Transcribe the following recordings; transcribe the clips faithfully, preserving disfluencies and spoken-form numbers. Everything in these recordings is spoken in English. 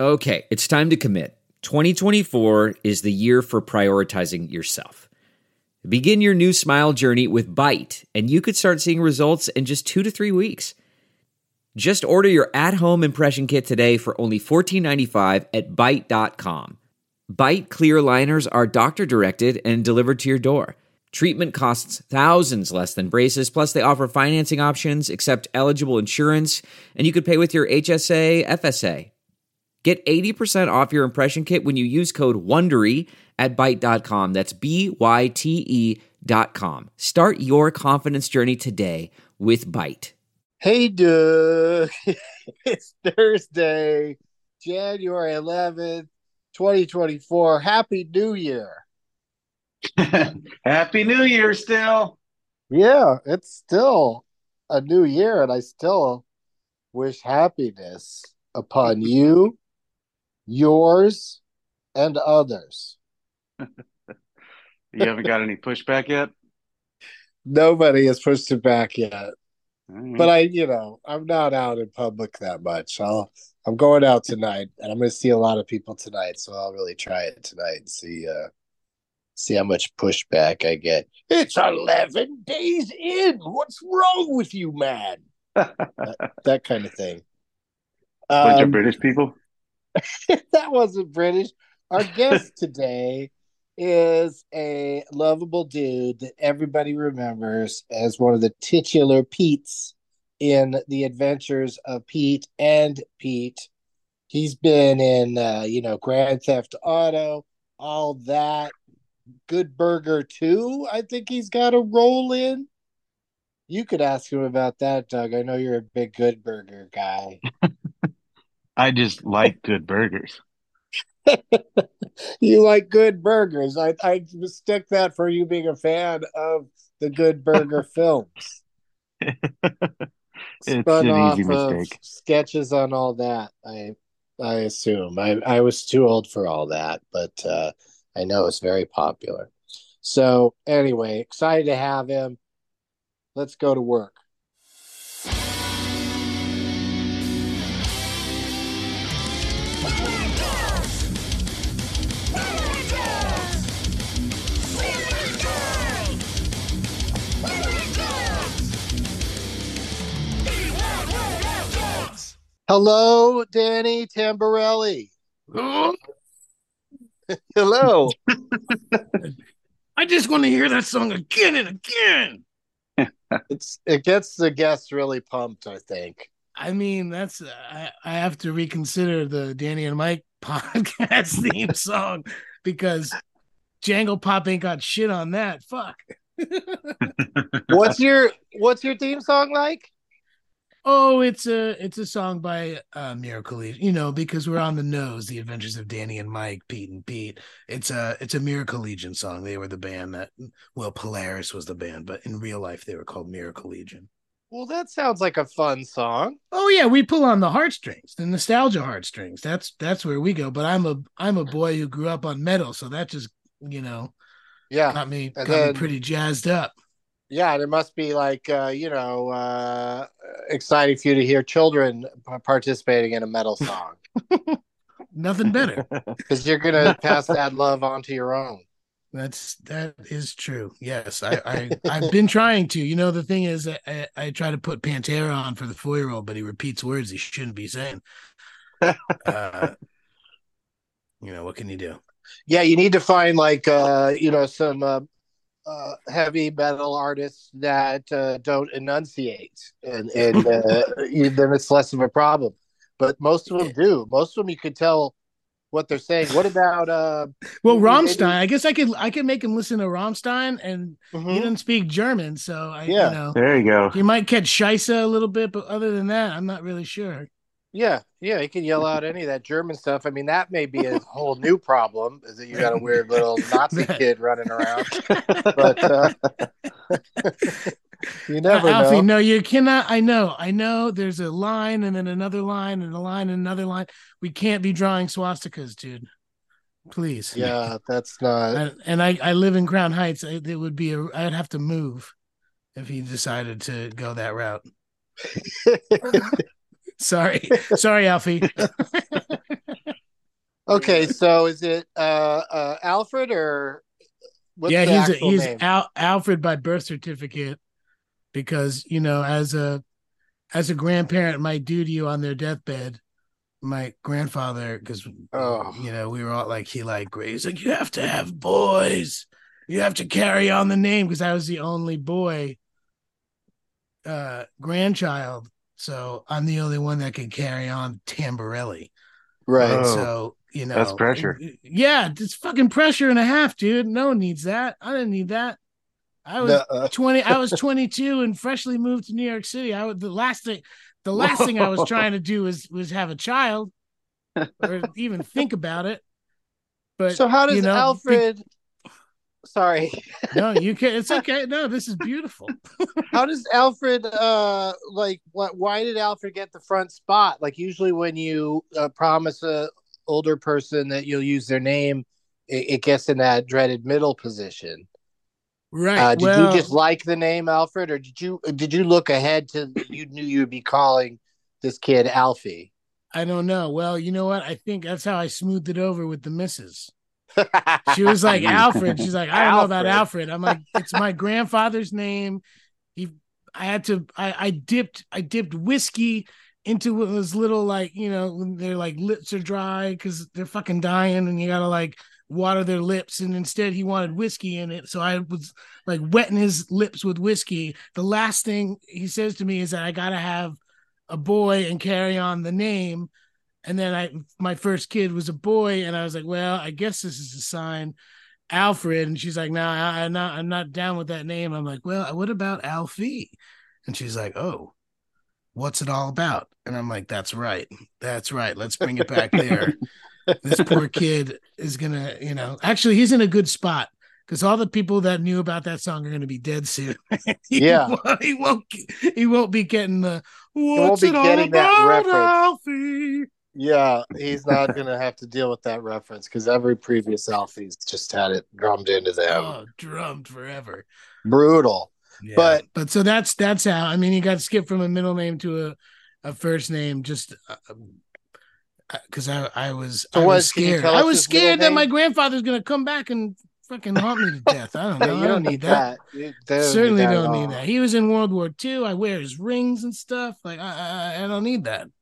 Okay, it's time to commit. twenty twenty-four is the year for prioritizing yourself. Begin your new smile journey with Byte, and you could start seeing results in just two to three weeks. Just order your at-home impression kit today for only fourteen ninety-five at byte dot com. Byte clear aligners are doctor-directed and delivered to your door. Treatment costs thousands less than braces, plus they offer financing options, accept eligible insurance, and you could pay with your H S A, F S A. Get eighty percent off your impression kit when you use code WONDERY at byte dot com. That's B Y T E dot com. Start your confidence journey today with Byte. Hey, Doug. It's Thursday, January eleventh, twenty twenty-four. Happy New Year. Happy New Year still. Yeah, it's still a new year, and I still wish happiness upon you, yours, and others. You haven't got any pushback yet? Nobody has pushed it back yet. Mm-hmm. But I, you know, I'm not out in public that much. I'll, I'm going out tonight, and I'm going to see a lot of people tonight, so I'll really try it tonight and see, uh, see how much pushback I get. It's eleven days in. What's wrong with you, man? that, that kind of thing. Bunch Um, of British people? That wasn't British. Our guest today is a lovable dude that everybody remembers as one of the titular Petes in The Adventures of Pete and Pete. He's been in, uh, you know, Grand Theft Auto, all that. Good Burger two, I think he's got a role in. You could ask him about that, Doug. I know you're a big Good Burger guy. I just like good burgers. You like good burgers. I, I mistake that for you being a fan of the Good Burger films. It's Spun an off easy of mistake. sketches on all that, I I assume. I, I was too old for all that, but uh, I know it's very popular. So anyway, excited to have him. Let's go to work. Hello, Danny Tamborelli. Hello. I just want to hear that song again and again. It's it gets the guests really pumped, I think. I mean, that's I, I have to reconsider the Danny and Mike podcast theme song because Jangle Pop ain't got shit on that. Fuck. What's your what's your theme song like? Oh, it's a it's a song by uh, Miracle Legion, you know, because we're on the nose. The Adventures of Danny and Mike, Pete and Pete. It's a it's a Miracle Legion song. They were the band that, well, Polaris was the band, but in real life they were called Miracle Legion. Well, that sounds like a fun song. Oh yeah, we pull on the heartstrings, the nostalgia heartstrings. That's that's where we go. But I'm a I'm a boy who grew up on metal, so that just, you know, Yeah, got me got then, me pretty jazzed up. Yeah, and it must be like uh, you know uh, exciting for you to hear children participating in a metal song. Nothing better, because you're gonna pass that love on to your own. That's that is true. Yes, I, I I've been trying to. You know, the thing is, I, I try to put Pantera on for the four year old, but he repeats words he shouldn't be saying. Uh, you know, what can you do? Yeah, you need to find like uh, you know some uh, uh, heavy metal artists that uh, don't enunciate, and and uh, you, then it's less of a problem. But most of them do. Most of them you could tell what they're saying. What about uh well Rammstein? I guess I could I could make him listen to Rammstein, and mm-hmm. he doesn't speak German, so I yeah. you know there you go. He might catch Scheisse a little bit, but other than that, I'm not really sure. Yeah, yeah, he can yell out any of that German stuff. I mean, that may be a whole new problem, is that you got a weird little Nazi kid running around. But uh, you never uh, Alfie, know. No, you cannot. I know, I know. There's a line, and then another line, and a line, and another line. We can't be drawing swastikas, dude. Please. Yeah, that's not. I, and I, I live in Crown Heights. It, it would be a. I'd have to move if he decided to go that route. Sorry, sorry, Alfie. Okay, so is it uh, uh, Alfred or what's Yeah, the he's a, actual he's name? Al, Alfred by birth certificate because you know as a as a grandparent might do to you on their deathbed. My grandfather, because Oh, you know we were all like he like he's like you have to have boys, you have to carry on the name because I was the only boy uh grandchild, so I'm the only one that can carry on Tamborelli. right. And Oh, so, you that's know, pressure. yeah, it's fucking pressure and a half, dude. No one needs that. I didn't need that. I was The, uh, twenty, I was twenty-two and freshly moved to New York City. I was the last thing the last thing I was Whoa. trying to do was was have a child or even think about it. But so how you does know, be, Alfred? Sorry, no, you can it's okay. No, this is beautiful. how does Alfred? Uh, like what? Why did Alfred get the front spot? Like usually when you uh, promise a older person that you'll use their name, it, it gets in that dreaded middle position. Right. Uh, did you just Well, like the name Alfred, or did you did you look ahead to you knew you would be calling this kid Alfie? I don't know. Well, you know what? I think that's how I smoothed it over with the missus. She was like Alfred. She's like, I don't know about Alfred. Alfred. I'm like, it's my grandfather's name. He, I had to, I, I dipped, I dipped whiskey into those little like, you know, when their like lips are dry because they're fucking dying, and you gotta like water their lips. And instead, he wanted whiskey in it, so I was like wetting his lips with whiskey. The last thing he says to me is that I gotta have a boy and carry on the name. And then I, my first kid was a boy, and I was like, well, I guess this is a sign, Alfred. And she's like, no, I, I'm not, I'm not down with that name. I'm like, well, what about Alfie? And she's like, oh, what's it all about? And I'm like, that's right, that's right. Let's bring it back there. This poor kid is gonna, you know, actually, he's in a good spot because all the people that knew about that song are going to be dead soon. he, Yeah, won't, he won't, he won't be getting the he won't what's be it all getting that about, reference. Alfie? Yeah, he's not gonna have to deal with that reference because every previous Alfie's just had it drummed into them. Oh, drummed forever. Brutal. Yeah. But But so that's that's how. I mean, he got skipped from a middle name to a, a first name just because uh, I I was so I what? was Can you scared. tell I us was his middle scared that name? my grandfather's gonna come back and fucking haunt me to death. I don't Yeah, know. you I don't need that. that. You don't Certainly need that at don't need all. that. He was in World War Two. I wear his rings and stuff. Like I I, I don't need that.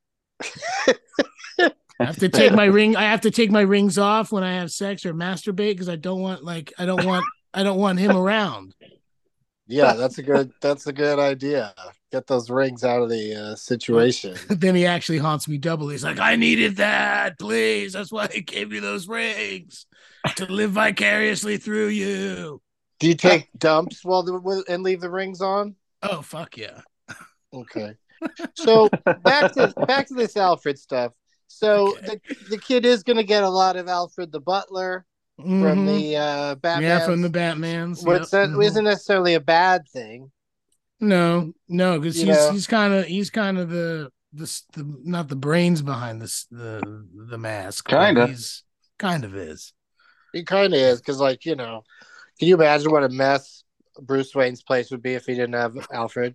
I have to take my ring. I have to take my rings off when I have sex or masturbate because I don't want like I don't want I don't want him around. Yeah, that's a good. That's a good idea. Get those rings out of the uh, situation. Then he actually haunts me double. He's like, I needed that, please. That's why I gave you those rings to live vicariously through you. Do you take dumps while the, and leave the rings on? Oh fuck yeah. Okay. So back to back to this Alfred stuff. So Okay. the the kid is going to get a lot of Alfred the Butler Mm-hmm. from the uh, Batman. Yeah, from the Batmans. Which Yep. that Mm-hmm. isn't necessarily a bad thing. No, no, because You he's know. he's kind of he's kind of the the, the not the brains behind this the the mask. but Kinda. He's kind of is. He kind of is because, like, you know, can you imagine what a mess Bruce Wayne's place would be if he didn't have Alfred?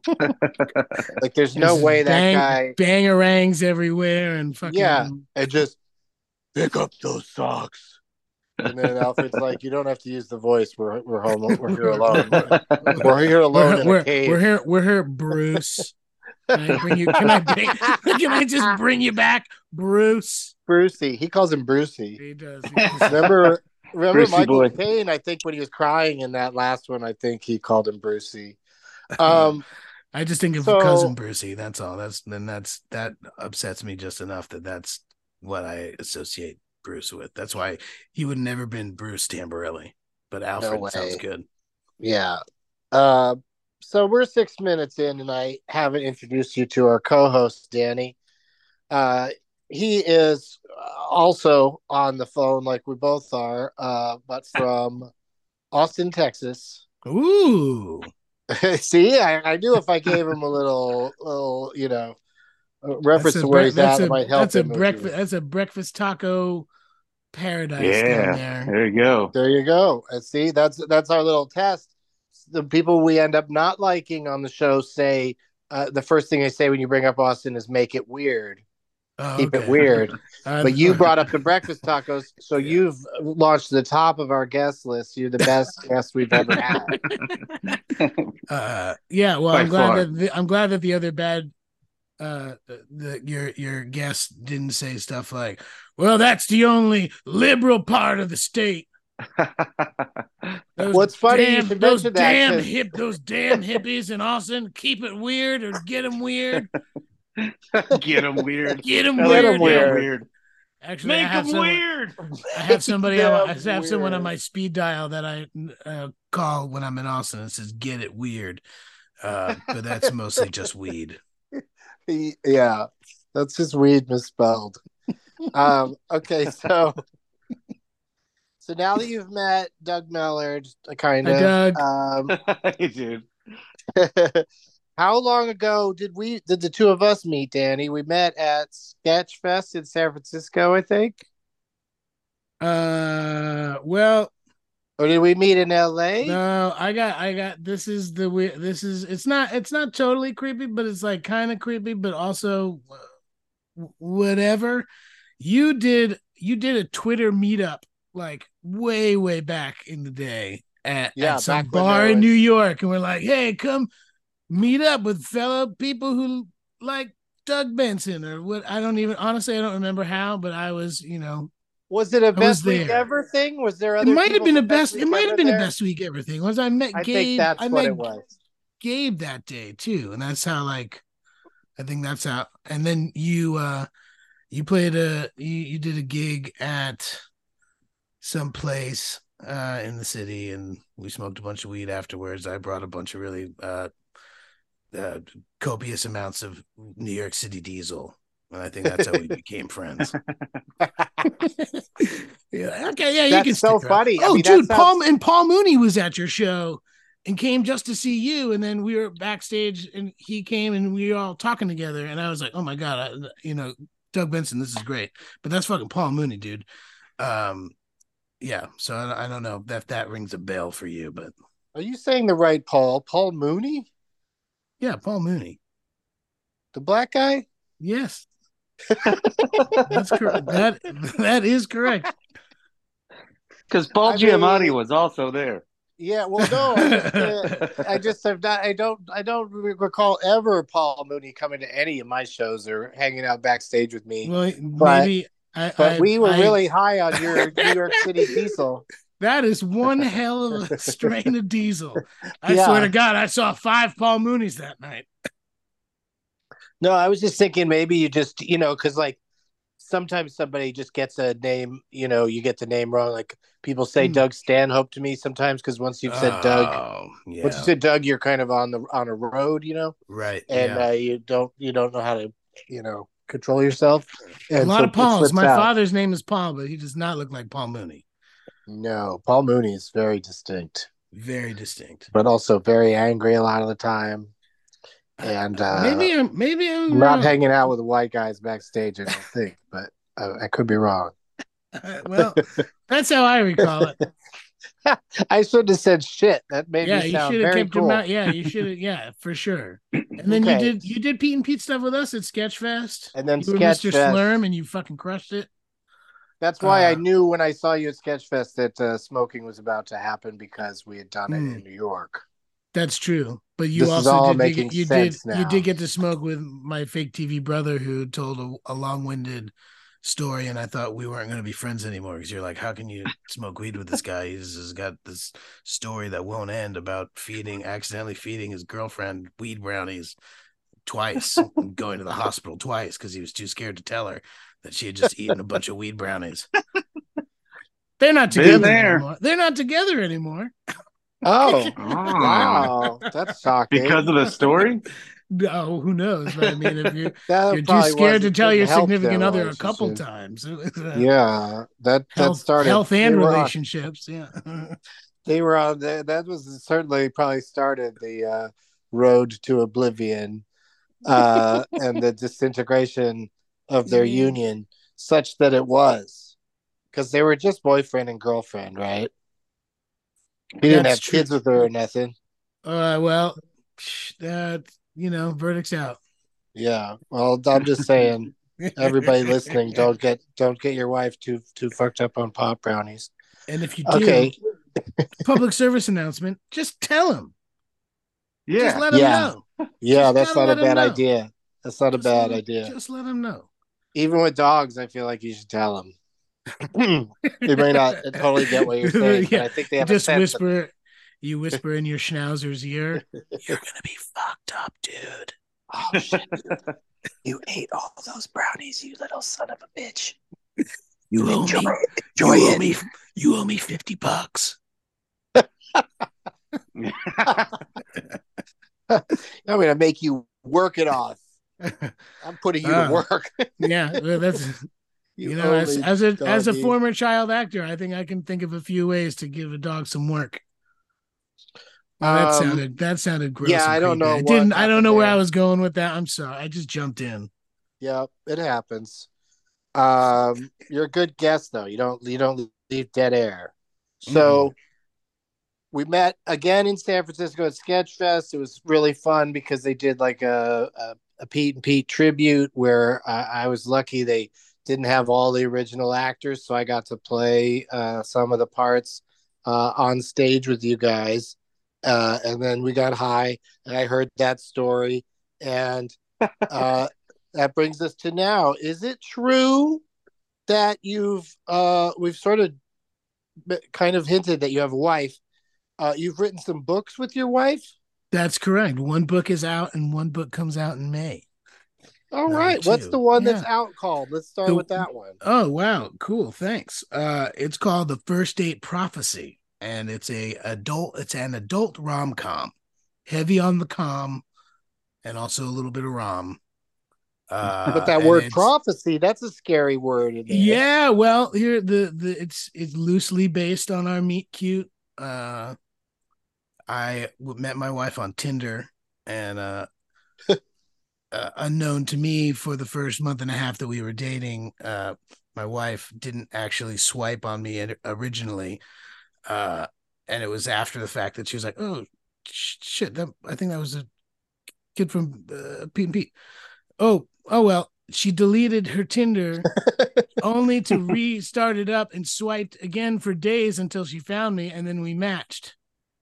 Like, there's no There's way that bang, guy. bangerangs everywhere and fucking Yeah, and just pick up those socks. And then Alfred's like, "You don't have to use the voice. We're we're home. We're here alone. We're here alone we're, in we're, a cave." We're here. We're here, Bruce. Can I bring you? Can I bring? Can I just bring you back, Bruce? Brucey. He calls him Brucey. He does. He does. Remember, remember Brucey Michael boy. Caine? I think when he was crying in that last one, I think he called him Brucey. Um, I just think of so- cousin Brucey. That's all. That's then that's that upsets me just enough that that's what I associate Bruce with. That's why he would never been Bruce Tamborelli, but Alfred way. sounds good. yeah. Uh, so we're six minutes in, and I haven't introduced you to our co-host, Danny. Uh, he is also on the phone, like we both are, uh, but from Austin, Texas. Ooh, See, I, I knew if I gave him a little, little, you know, reference that's a to where bre- he's that's at, a it might help that's a him. breakfast that's a breakfast taco paradise down Yeah, there. there you go. There you go. And see, that's that's our little test. The people we end up not liking on the show say uh, the first thing they say when you bring up Austin is make it weird. Oh, keep okay. it weird. Uh, But you brought up the breakfast tacos, so Yeah. you've launched the top of our guest list. You're the best guest we've ever had. uh, yeah. Well, By I'm glad far. that the, I'm glad that the other bad, uh, the your your guest didn't say stuff like, "Well, that's the only liberal part of the state." Those Well, it's funny you damn, should those mention that, damn 'cause- hip, those damn hippies in Austin. Keep it weird or get them weird. Get them weird. Get them I like Get 'em weird. Get 'em weird. weird. Actually, I Make have them someone. weird. I have somebody on. My, I Damn have someone on weird. my speed dial that I uh, call when I'm in Austin. And says, "Get it weird," uh, but that's mostly just weed. Yeah, that's just weed misspelled. um, okay, so so now that you've met Doug Mellard, kind Hi, of, Doug. um, Hey, dude. how long ago did we did the two of us meet, Danny? We met at Sketchfest in San Francisco, I think. Uh, well, Or did we meet in L A? no, I got, I got. This is the weird. This is. It's not. It's not totally creepy, but it's like kind of creepy, but also uh, whatever. You did. You did a Twitter meetup like way, way back in the day at, Yeah, at some back when bar there in New was- York, and we're like, "Hey, come meet up with fellow people who like Doug Benson or what." I don't even honestly. I don't remember how, but I was, you know. Was it a was best week there. ever thing? Was there It other? might have people been a from best. It Week might have Ever been a there? best week everything. Was I met I Gabe? think that's I what met it was. Gabe that day too, and that's how like I think that's how. And then you uh you played a you, you did a gig at some place uh in the city, and we smoked a bunch of weed afterwards. I brought a bunch of really uh, uh copious amounts of New York City Diesel. And I think that's how we became friends. Yeah. Okay. Yeah. You That's can so stick around. funny. I Oh, mean, that dude, sounds- Paul and Paul Mooney was at your show and came just to see you. And then we were backstage, and he came, and we were all talking together. And I was like, "Oh my god, I, you know, Doug Benson, this is great." But that's fucking Paul Mooney, dude. Um, yeah. So I, I don't know if that rings a bell for you, but Are you saying the right Paul? Paul Mooney, yeah, Paul Mooney. the black guy? Yes. That's correct. That that is correct. Because Paul I Giamatti mean- was also there. Yeah. Well, no, I just, uh, I just have not. I don't. I don't recall ever Paul Mooney coming to any of my shows or hanging out backstage with me. Well, But- maybe I. But I, we were I- really high on your New York City Diesel. That is one hell of a strain of diesel. I Yeah. swear to God, I saw five Paul Moonies that night. No, I was just thinking maybe you just, you know, because like sometimes somebody just gets a name, you know, you get the name wrong. Like people say Hmm. Doug Stanhope to me sometimes because once you've said Doug, Oh, yeah. once you said Doug, you're kind of on the on a road, you know, Right. and yeah. uh, you don't you don't know how to, you know, control yourself. a And lot so of it Pauls. slips My out. father's name is Paul, but he does not look like Paul Mooney. No, Paul Mooney is very distinct, Very distinct. but also very angry a lot of the time, and uh, maybe I'm maybe I'm not wrong. hanging out with the white guys backstage. I don't think, but uh, I could be wrong. Well, that's how I recall it. I shouldn't have said shit. That made Yeah, me you sound should have very kept cool. your mouth. Yeah, you should have. Yeah, for sure. And then you Okay. did you did Pete and Pete stuff with us at Sketchfest. And then you were Mister Sketchfest. Slurm, and you fucking crushed it. That's why I Uh, knew when I saw you at Sketchfest that uh, smoking was about to happen because we had done Hmm. it in New York. That's true. But you This is also all did making get, you sense did you now. did get to smoke with my fake T V brother who told a, a long-winded story, and I thought we weren't going to be friends anymore because you're like, how can you smoke weed with this guy? He's has got this story that won't end about feeding accidentally feeding his girlfriend weed brownies twice, and going to the hospital twice because he was too scared to tell her that she had just eaten a bunch of weed brownies. They're not Been together there. anymore. They're not together anymore. Oh, Ah. wow. That's shocking. Because of the story? No, who knows? But I mean, if you That you're too probably scared to wasn't- tell didn't your help their significant other a couple relationship. times. It was, uh, Yeah, that that health, started health and they were on- relationships. Yeah. They were on that. That was certainly probably started the uh, road to oblivion uh, and the disintegration of their Mhm. union, such that it was because they were just boyfriend and girlfriend, right? He didn't That's have true. kids with her or nothing. Uh, well, that you know, verdict's out. Yeah. Well, I'm just saying Everybody listening, don't get don't get your wife too too fucked up on pop brownies. And if you do, Okay. public service announcement, just tell him. Yeah. Just let him Yeah. know. Yeah, Just that's gotta not a let 'em bad know. idea. That's not a Just bad let 'em- idea. Just let him know. Even with dogs, I feel like you should tell them. They may not totally get what you're saying, but Yeah, I think they you have just a sense of it. whisper. You whisper in your schnauzer's ear. You're gonna be fucked up, dude. Oh shit! You ate all those brownies, you little son of a bitch. You owe Enjoy me. it. You Enjoy owe it. me. You owe me fifty bucks. I'm gonna make you work it off. I'm putting you Uh, to work. Yeah, well, that's You, you know, owe as me, as a as a doggy. former child actor, I think I can think of a few ways to give a dog some work. Well, that Um, sounded that sounded gross. yeah, and I don't creepy. know I what didn't. I don't happened know where there. I was going with that. I'm sorry. I just jumped in. Yeah, it happens. Um, you're a good guest though. You don't you don't leave dead air. So Mm-mm. we met again in San Francisco at Sketchfest. It was really fun because they did like a a, a Pete and Pete tribute where I, I was lucky they didn't have all the original actors, so I got to play uh, some of the parts uh, on stage with you guys. Uh, and then we got high, and I heard that story, and uh, that brings us to now. Is it true that you've uh, we've sort of kind of hinted that you have a wife? Uh, you've written some books with your wife? That's correct. One book is out, and one book comes out in May. All Number right. What's two. the one that's Yeah. out called? Let's start The- with that one. Oh wow, cool. Thanks. Uh, it's called The First Date Prophecy, and it's a adult. It's an adult rom com, heavy on the com, and also a little bit of rom. Uh, But that and word it's- prophecy, that's a scary word in there. Yeah, well, here the the it's it's loosely based on our meet cute. Uh, I w- met my wife on Tinder, and uh, uh, unknown to me, for the first month and a half that we were dating, uh, my wife didn't actually swipe on me ed- originally, uh, and it was after the fact that she was like, "Oh sh- shit, that I think that was a kid from uh, Pete and Pete." Oh, oh well. She deleted her Tinder only to restart it up and swiped again for days until she found me, and then we matched.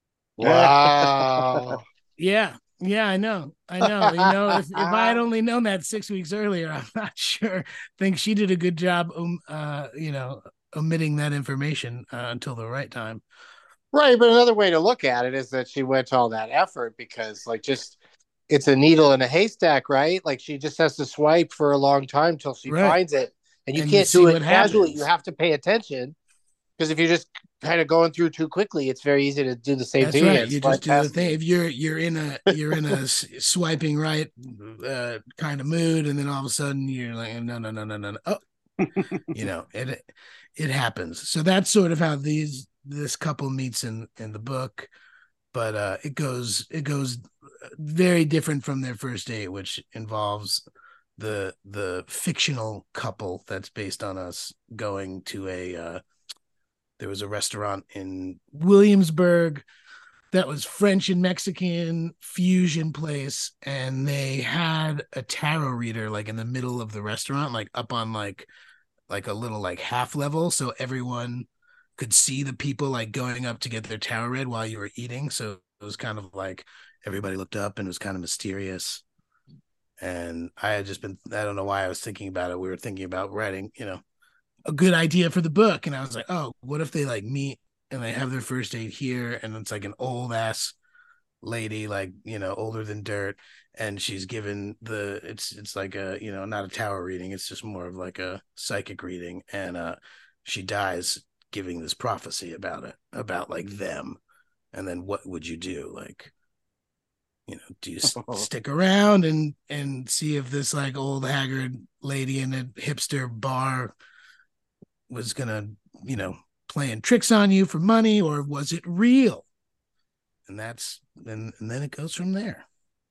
Wow. Yeah, yeah, I know, I know. You know, if, if I had only known that six weeks earlier, I'm not sure. Think she did a good job, um, uh, you know, omitting that information uh, until the right time. Right, but another way to look at it is that she went to all that effort because, like, just it's a needle in a haystack, right? Like, she just has to swipe for a long time till she Right. finds it, and you And you can't see do it what casually. happens. You have to pay attention because if you're just kind of going through too quickly, it's very easy to do the same That's thing. right. and You swipe just do the past thing. it. If you're you're in a you're in a s- swiping right uh, kind of mood, and then all of a sudden you're like, no, no, no, no, no, no. Oh, you know, it it happens. So that's sort of how these this couple meets in in the book, but uh, it goes it goes very different from their first date, which involves the the fictional couple that's based on us going to a. Uh, there was a restaurant in Williamsburg that was French and Mexican fusion place, and they had a tarot reader like in the middle of the restaurant, like up on like like a little like half level, so everyone could see the people like going up to get their tarot read while you were eating. So it was kind of like everybody looked up, and it was kind of mysterious. And I had just been, I don't know why I was thinking about it. We were thinking about writing, you know, a good idea for the book. And I was like, oh, what if they like meet and they have their first date here, and it's like an old ass lady, like, you know, older than dirt, and she's given the it's it's like a, you know, not a tarot reading, it's just more of like a psychic reading, and uh she dies giving this prophecy about it, about like them. And then what would you do? Like, you know, do you s- stick around and and see if this like old haggard lady in a hipster bar was gonna, you know, playing tricks on you for money, or was it real? And that's and, and then it goes from there.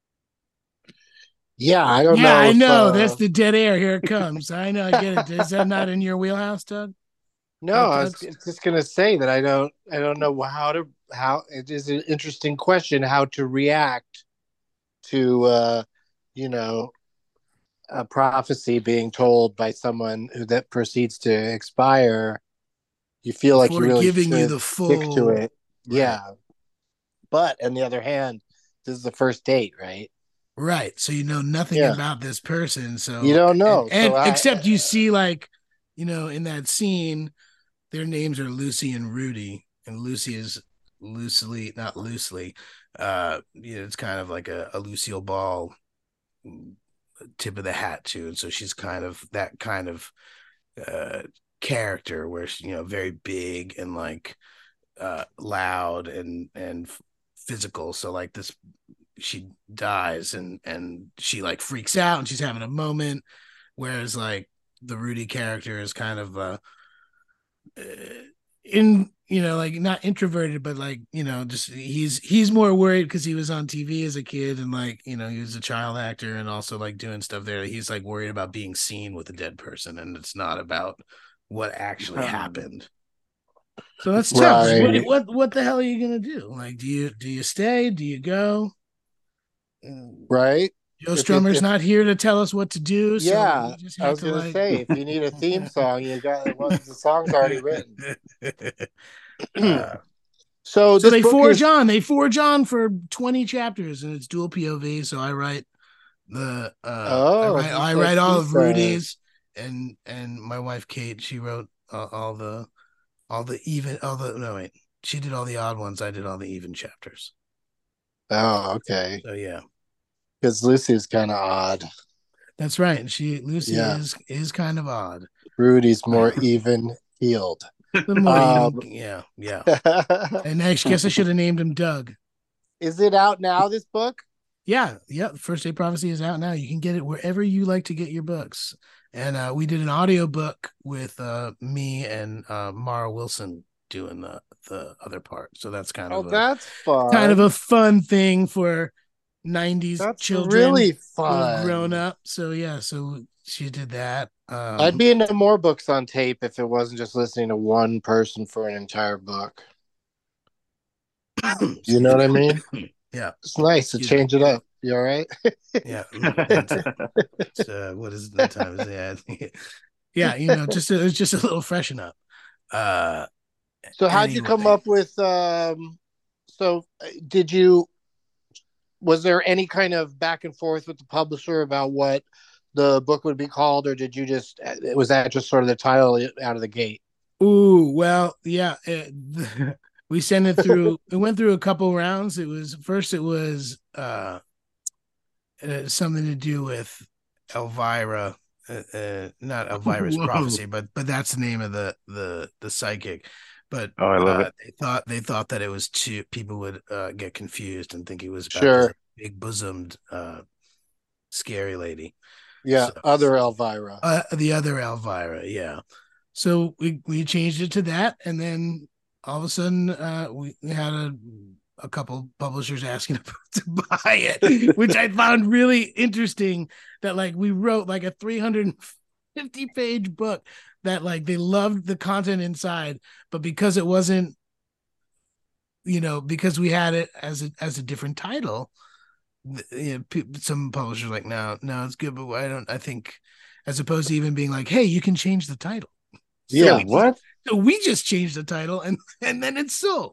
Yeah, I don't Yeah, know. I if, know. uh, That's the dead air. Here it comes. I know. I get it. Is that not in your wheelhouse, Doug? No, Hot I was dogs? just gonna say that I don't I don't know how to how it is an interesting question how to react to uh you know a prophecy being told by someone who that proceeds to expire, you feel like you Before really giving you should the stick to full- it. Yeah. Right. But on the other hand, this is the first date, right? Right. So you know nothing Yeah. about this person. So You don't know. And, and So I- except you see, like, you know, in that scene, their names are Lucy and Rudy, and Lucy is loosely, not loosely, uh, you know, it's kind of like a, a Lucille Ball tip of the hat too. And so she's kind of that kind of uh character where she, you know, very big and like uh loud and and physical. So like this, she dies and and she like freaks out and she's having a moment, whereas like the Rudy character is kind of uh in, you know, like not introverted, but like, you know, just he's he's more worried because he was on T V as a kid and like, you know, he was a child actor and also like doing stuff there. He's like worried about being seen with a dead person, and it's not about what actually Um, happened. So that's tough. Right. What, what what the hell are you gonna do? Like, do you do you stay? Do you go? right? Joe If it- Strummer's if- not here to tell us what to do. So Yeah, we just I have was to, gonna like... say, if you need a theme song, you got well, the song's already written. Uh, So, so this they book forge is, on. They forge on for twenty chapters, and it's dual P O V. So I write the uh, Oh, I write, he I said write all she of said. Rudy's, and and my wife Kate, she wrote uh, all the all the even all the no wait, she did all the odd ones. I did all the even chapters. Oh, okay. So yeah, Because Lucy's kind of odd. that's right. And she Lucy Yeah. is is kind of odd. Rudy's more even keeled. A little more Um, even. Yeah, yeah. And I guess I should have named him Doug. Is it out now, this book? Yeah, yeah. First Day Prophecy is out now. You can get it wherever you like to get your books. And uh, we did an audio book with uh, me and uh, Mara Wilson doing the the other part. So that's kind Oh, of a that's fun. kind of a fun thing for nineties That's children really who fun. have grown up. So yeah, so she did that. Um, I'd be into more books on tape if it wasn't just listening to one person for an entire book. You know what I mean? Yeah, It's nice to Excuse change me. it up. You all right? yeah. It's, it's, uh, what is the time? Yeah, yeah. You know, just a, it's just a little freshen up. Uh, So how'd you come Anyway. up with um so uh, did you was there any kind of back and forth with the publisher about what the book would be called, or did you just was that just sort of the title out of the gate? Ooh, well, yeah. It, we sent it through. It went through a couple rounds. It was first. It was uh, uh something to do with Elvira, uh, uh, not Elvira's Whoa. prophecy, but but that's the name of the the the psychic. But Oh, I love uh, it. they thought they thought that it was too. People would uh, get confused and think it was about Sure. this big bosomed, uh, scary lady. Yeah, So- other Elvira. Uh, the other Elvira, yeah. So we we changed it to that, and then all of a sudden, uh, we had a a couple publishers asking to buy it, which I found really interesting. That like we wrote like a three hundred fifty page book that like they loved the content inside, but because it wasn't, you know, because we had it as a as a different title, you know, pe- some publishers are like, no, no, it's good, but I don't. I think, as opposed to even being like, hey, you can change the title. So Yeah, we just- What? So we just changed the title, and and then it's sold.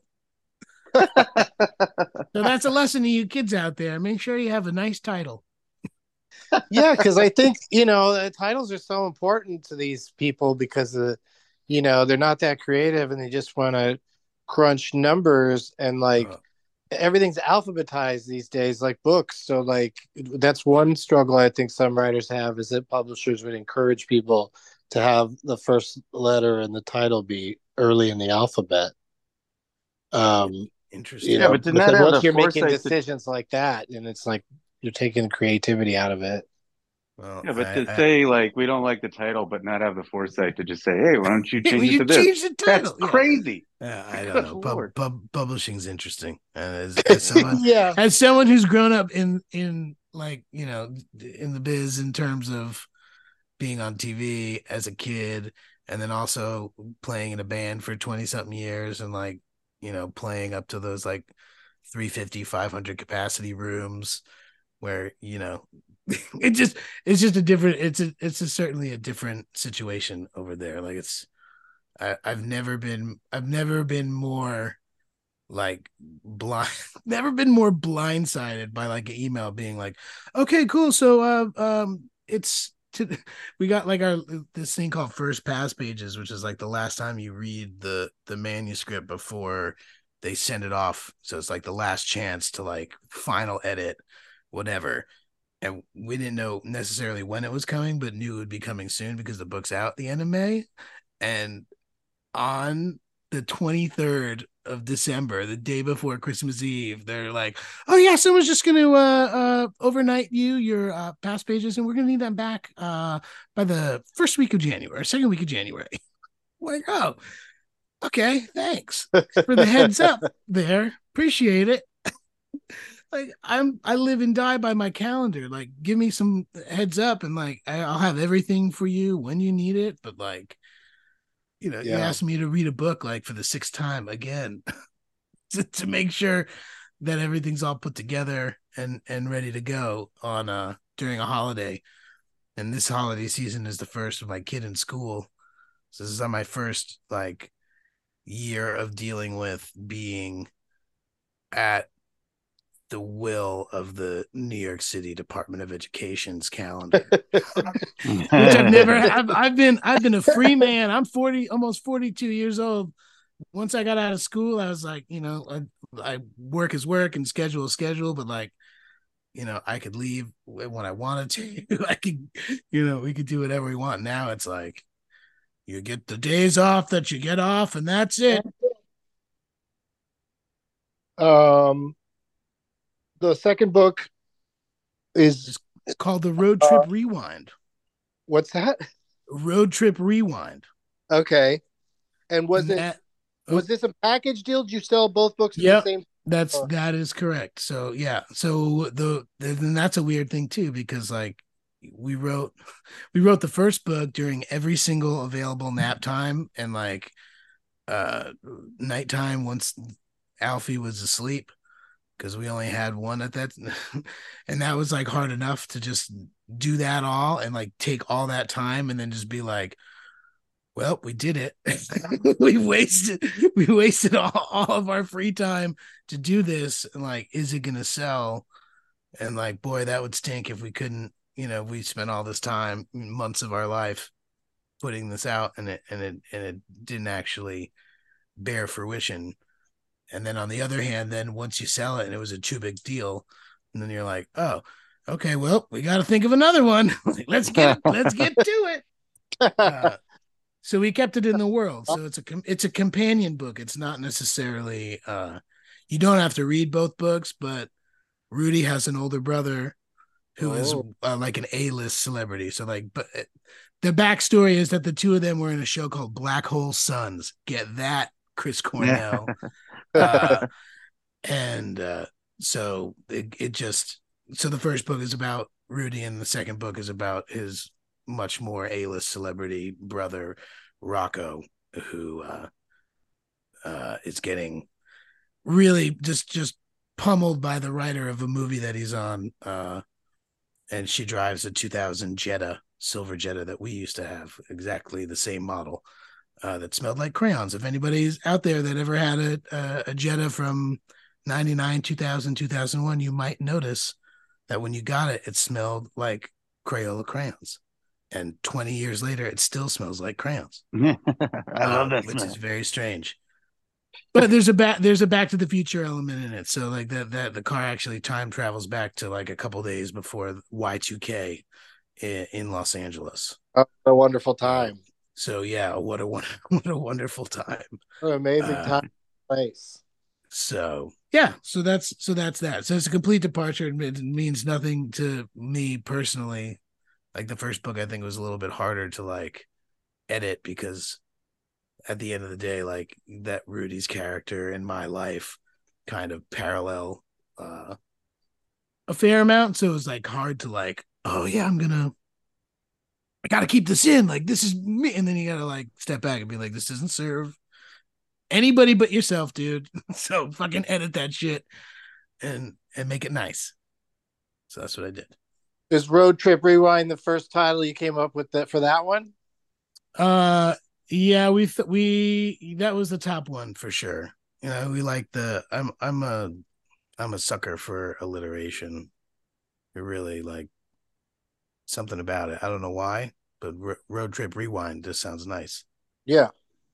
So that's a lesson to you kids out there. Make sure you have a nice title. Yeah, because I think, you know, the titles are so important to these people because uh, you know, they're not that creative and they just want to crunch numbers, and like Uh, everything's alphabetized these days, like books. So like that's one struggle I think some writers have, is that publishers would encourage people to have the first letter in the title be early in the alphabet. Um, interesting. you Yeah, know, but didn't because that have once the you're making foresight to- decisions like that, and it's like you're taking creativity out of it. Well, Yeah, but I- to I- say like we don't like the title, but not have the foresight to just say, "Hey, why don't you Hey, change will it you to this?" change the That's title? Yeah. crazy. Yeah, I don't Good know. Pub, Lord. pub, publishing's interesting, and as, as someone Yeah. as someone who's grown up in in like, you know, in the biz in terms of being on T V as a kid, and then also playing in a band for twenty something years, and like, you know, playing up to those like three fifty, five hundred capacity rooms where, you know, it just it's just a different it's a it's a certainly a different situation over there. Like it's I, I've never been I've never been more like blind never been more blindsided by like an email being like, okay, cool. So uh um it's to, we got like our this thing called first pass pages, which is like the last time you read the the manuscript before they send it off. So it's like the last chance to like final edit, whatever. And we didn't know necessarily when it was coming, but knew it would be coming soon because the book's out at the end of May. And on the twenty-third of December, the day before Christmas Eve, they're like, oh yeah, someone's just going to uh, uh, overnight you your uh, past pages, and we're going to need them back uh, by the first week of January, second week of January. Like, oh, okay, thanks for the heads up there. Appreciate it. Like I'm, I live and die by my calendar. Like, give me some heads up, and like I'll have everything for you when you need it. But like, you know, yeah. You asked me to read a book like for the sixth time again to, to make sure that everything's all put together and and ready to go on uh during a holiday. And this holiday season is the first of my kid in school. So this is on my first like year of dealing with being at the will of the New York City Department of Education's calendar, which I've never. I've, I've been. I've been a free man. I'm forty, almost forty-two years old. Once I got out of school, I was like, you know, I, I work is work and schedule is schedule, but like, you know, I could leave when I wanted to. I could, you know, we could do whatever we want. Now it's like, you get the days off that you get off, and that's it. Um. The second book is it's called The Road Trip uh, Rewind. What's that? Road Trip Rewind. Okay. And was and it that, was oh, this a package deal? Did you sell both books at yep, the same time? That's oh. that is correct. So yeah. So the and that's a weird thing too, because like we wrote we wrote the first book during every single available nap time and like uh nighttime once Alfie was asleep. Because we only had one at that, and that was like hard enough to just do that all and like take all that time and then just be like, well, we did it. we wasted we wasted all, all of our free time to do this. And like, is it gonna sell? And like, boy, that would stink if we couldn't, you know, we spent all this time, months of our life putting this out and it and it and it didn't actually bear fruition. And then on the other hand, then once you sell it and it was a too big deal, and then you're like, oh, okay, well, we got to think of another one. let's get let's get to it. Uh, so we kept it in the world. So it's a it's a companion book. It's not necessarily uh, you don't have to read both books, but Rudy has an older brother who oh. is uh, like an A-list celebrity. So like, but the backstory is that the two of them were in a show called Black Hole Suns. Get that, Chris Cornell. uh, and uh, so it, it just so the first book is about Rudy and the second book is about his much more A-list celebrity brother Rocco, who uh, uh, is getting really just just pummeled by the writer of a movie that he's on, uh, and she drives a two thousand Jetta, silver Jetta that we used to have, exactly the same model. Uh, that smelled like crayons. If anybody's out there that ever had a, a, a Jetta from ninety-nine, two thousand, two thousand one, you might notice that when you got it, it smelled like Crayola crayons. And twenty years later, it still smells like crayons. I love that uh, which smell. is very strange. But there's a back there's a Back to the Future element in it. So like that that the car actually time travels back to like a couple days before Y two K in, in Los Angeles. Oh, a wonderful time. So yeah, what a what a wonderful time! What an amazing uh, time, place. So yeah, so that's so that's that. So it's a complete departure. It means nothing to me personally. Like the first book, I think was a little bit harder to like edit because at the end of the day, like that Rudy's character in my life kind of parallel uh, a fair amount. So it was like hard to like, oh yeah, I'm gonna. I got to keep this in. Like, this is me. And then you got to like step back and be like, this doesn't serve anybody but yourself, dude. So fucking edit that shit and, and make it nice. So that's what I did. Is Road Trip Rewind the first title you came up with that for that one? Uh, yeah, we th- we that was the top one for sure. You know, we like the. I'm I'm a I'm a sucker for alliteration. It really like something about it. I don't know why, but R- Road Trip Rewind just sounds nice. Yeah.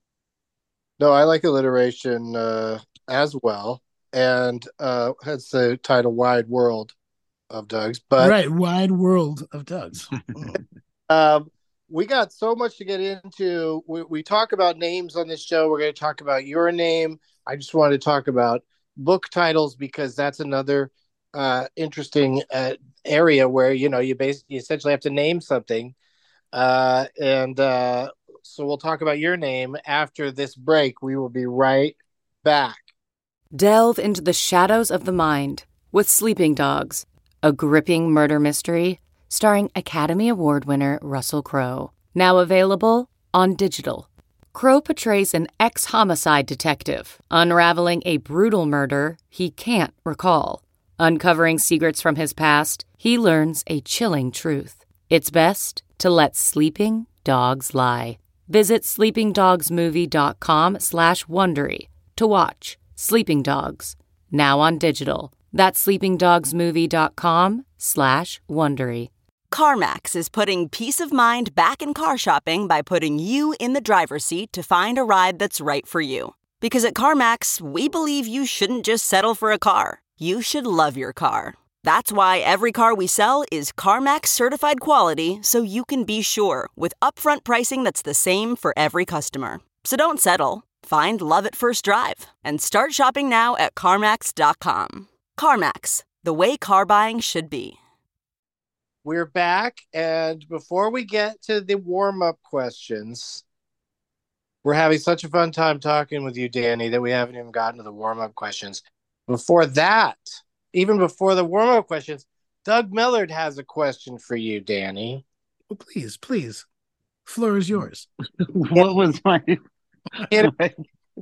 No, I like alliteration uh, as well, and uh, hence the title "Wide World" of Doug's. But Right, Wide World of Doug's. Mm. um, we got so much to get into. We, we talk about names on this show. We're going to talk about your name. I just wanted to talk about book titles because that's another uh, interesting uh, area where you know you basically essentially have to name something. Uh, and uh, so we'll talk about your name after this break. We will be right back. Delve into the shadows of the mind with Sleeping Dogs, a gripping murder mystery starring Academy Award winner Russell Crowe. Now available on digital. Crowe portrays an ex-homicide detective unraveling a brutal murder he can't recall. Uncovering secrets from his past, he learns a chilling truth. It's best to let sleeping dogs lie. Visit sleepingdogsmovie.com slash Wondery to watch Sleeping Dogs, now on digital. That's sleepingdogsmovie.com slash Wondery. CarMax is putting peace of mind back in car shopping by putting you in the driver's seat to find a ride that's right for you. Because at CarMax, we believe you shouldn't just settle for a car. You should love your car. That's why every car we sell is CarMax certified quality, so you can be sure with upfront pricing that's the same for every customer. So don't settle. Find love at first drive and start shopping now at CarMax dot com. CarMax, the way car buying should be. We're back, and before we get to the warm-up questions, we're having such a fun time talking with you, Danny, that we haven't even gotten to the warm-up questions. Before that, even before the warm-up questions, Doug Millard has a question for you, Danny. Well, please, please. Floor is yours. What was my, my...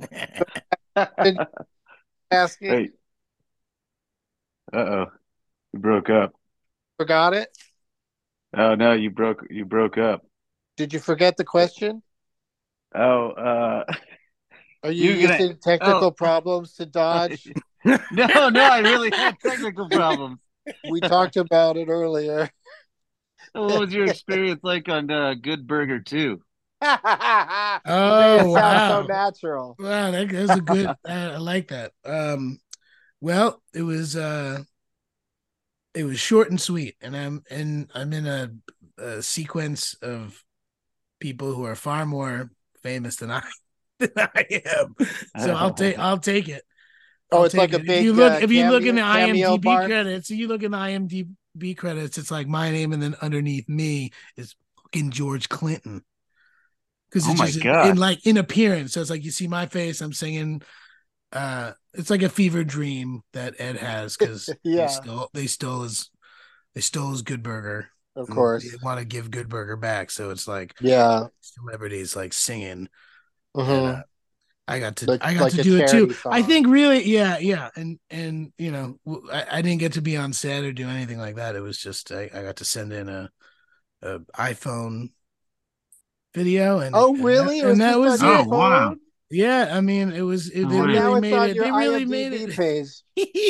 asking? Wait. Uh-oh. You broke up. Forgot it? Oh no, you broke you broke up. Did you forget the question? Oh, uh Are you You're gonna- using technical oh. problems to dodge? No, no, I really had technical problems. We talked about it earlier. What was your experience like on uh, Good Burger two? Oh, Oh, it sounds so wow. natural. Wow, that, that's a good. I, I like that. Um, well, it was uh, it was short and sweet, and I'm and I'm in a, a sequence of people who are far more famous than I than I am. So I'll take I'll take it. Oh, I'll it's take like a it. big, If you look, uh, if you look in the cameo- cameo IMDb bar. credits, if you look in the IMDb credits, it's like my name, and then underneath me is fucking George Clinton. Because Oh it's my just in, God. in like in appearance. So it's like you see my face, I'm singing. Uh, it's like a fever dream that Ed has because Yeah. they stole they stole his they stole his Good Burger. Of and course. they want to give Good Burger back. So it's like Yeah. celebrities like singing. Mhm. And, uh, I got to Like- I got like to a do it too. charity I song. think really, yeah, yeah, and and you know, w- I, I didn't get to be on set or do anything like that. It was just I, I got to send in a, a iPhone video, and Oh, and really? that- It was and that just was on your Oh, wow. phone? yeah. I mean, it was it, Oh, they wow. Now really it's made on it. your They really IMDb made page.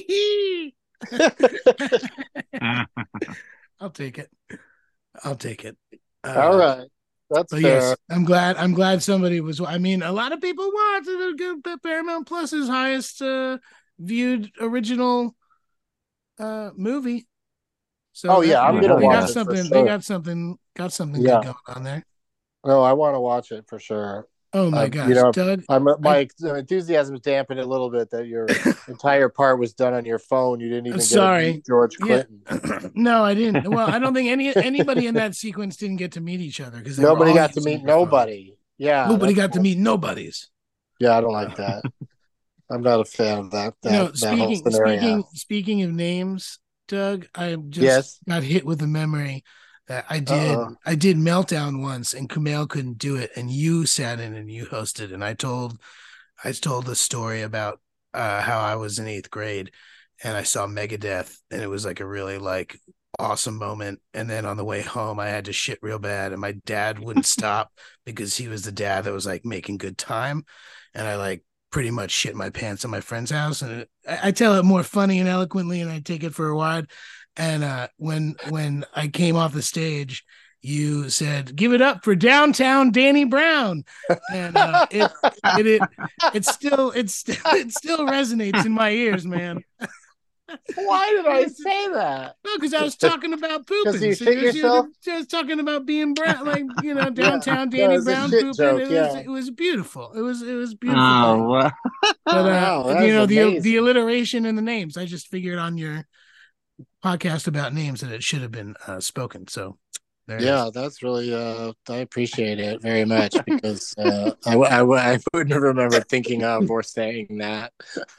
it. I'll take it. I'll take it. Uh, All right. That's But fair. yes, I'm glad. I'm glad somebody was. I mean, a lot of people watched it. Paramount Plus's highest uh, viewed original uh, movie. So Oh, yeah, that- I'm they, gonna they watch got it for something. sure. They got something. Got something Yeah. good going on there. No, I want to watch it for sure. Oh my Uh, gosh, you know, Doug! I'm, my enthusiasm is dampened a little bit that your entire part was done on your phone. You didn't even I'm get sorry. to meet George Yeah. Clinton. No, I didn't. Well, I don't think any anybody in that sequence didn't get to meet each other because Nobody got to meet nobody. Yeah. Nobody that's- got to meet nobodies. Yeah, I don't like that. I'm not a fan of that. that You know, that whole speaking scenario. speaking speaking of names, Doug, I just Yes. got hit with a memory that I did Uh-oh. I did Meltdown once, and Kumail couldn't do it, and you sat in and you hosted, and I told I told a story about uh, how I was in eighth grade and I saw Megadeth, and it was like a really like awesome moment. And then on the way home, I had to shit real bad, and my dad wouldn't stop because he was the dad that was like making good time. And I like pretty much shit my pants at my friend's house. And it, I, I tell it more funny and eloquently, and I take it for a ride. And uh, when when I came off the stage, you said, "Give it up for downtown Danny Brown," and uh, it, it it it still it's still it still resonates in my ears, man. Why did I say that? No, because I was talking about pooping. Because you shit Because yourself? I was talking about being brown, like, you know, downtown Yeah. Danny No, it's a Brown shit pooping. joke, it, was, yeah. it was beautiful. It was it was beautiful. Oh, wow. But uh, Wow, that's you know, the amazing. the alliteration in the names. I just figured on your podcast about names that it should have been uh, spoken. So there it Yeah, is. that's really, uh, I appreciate it very much because uh, I, w- I, w- I wouldn't remember thinking of or saying that.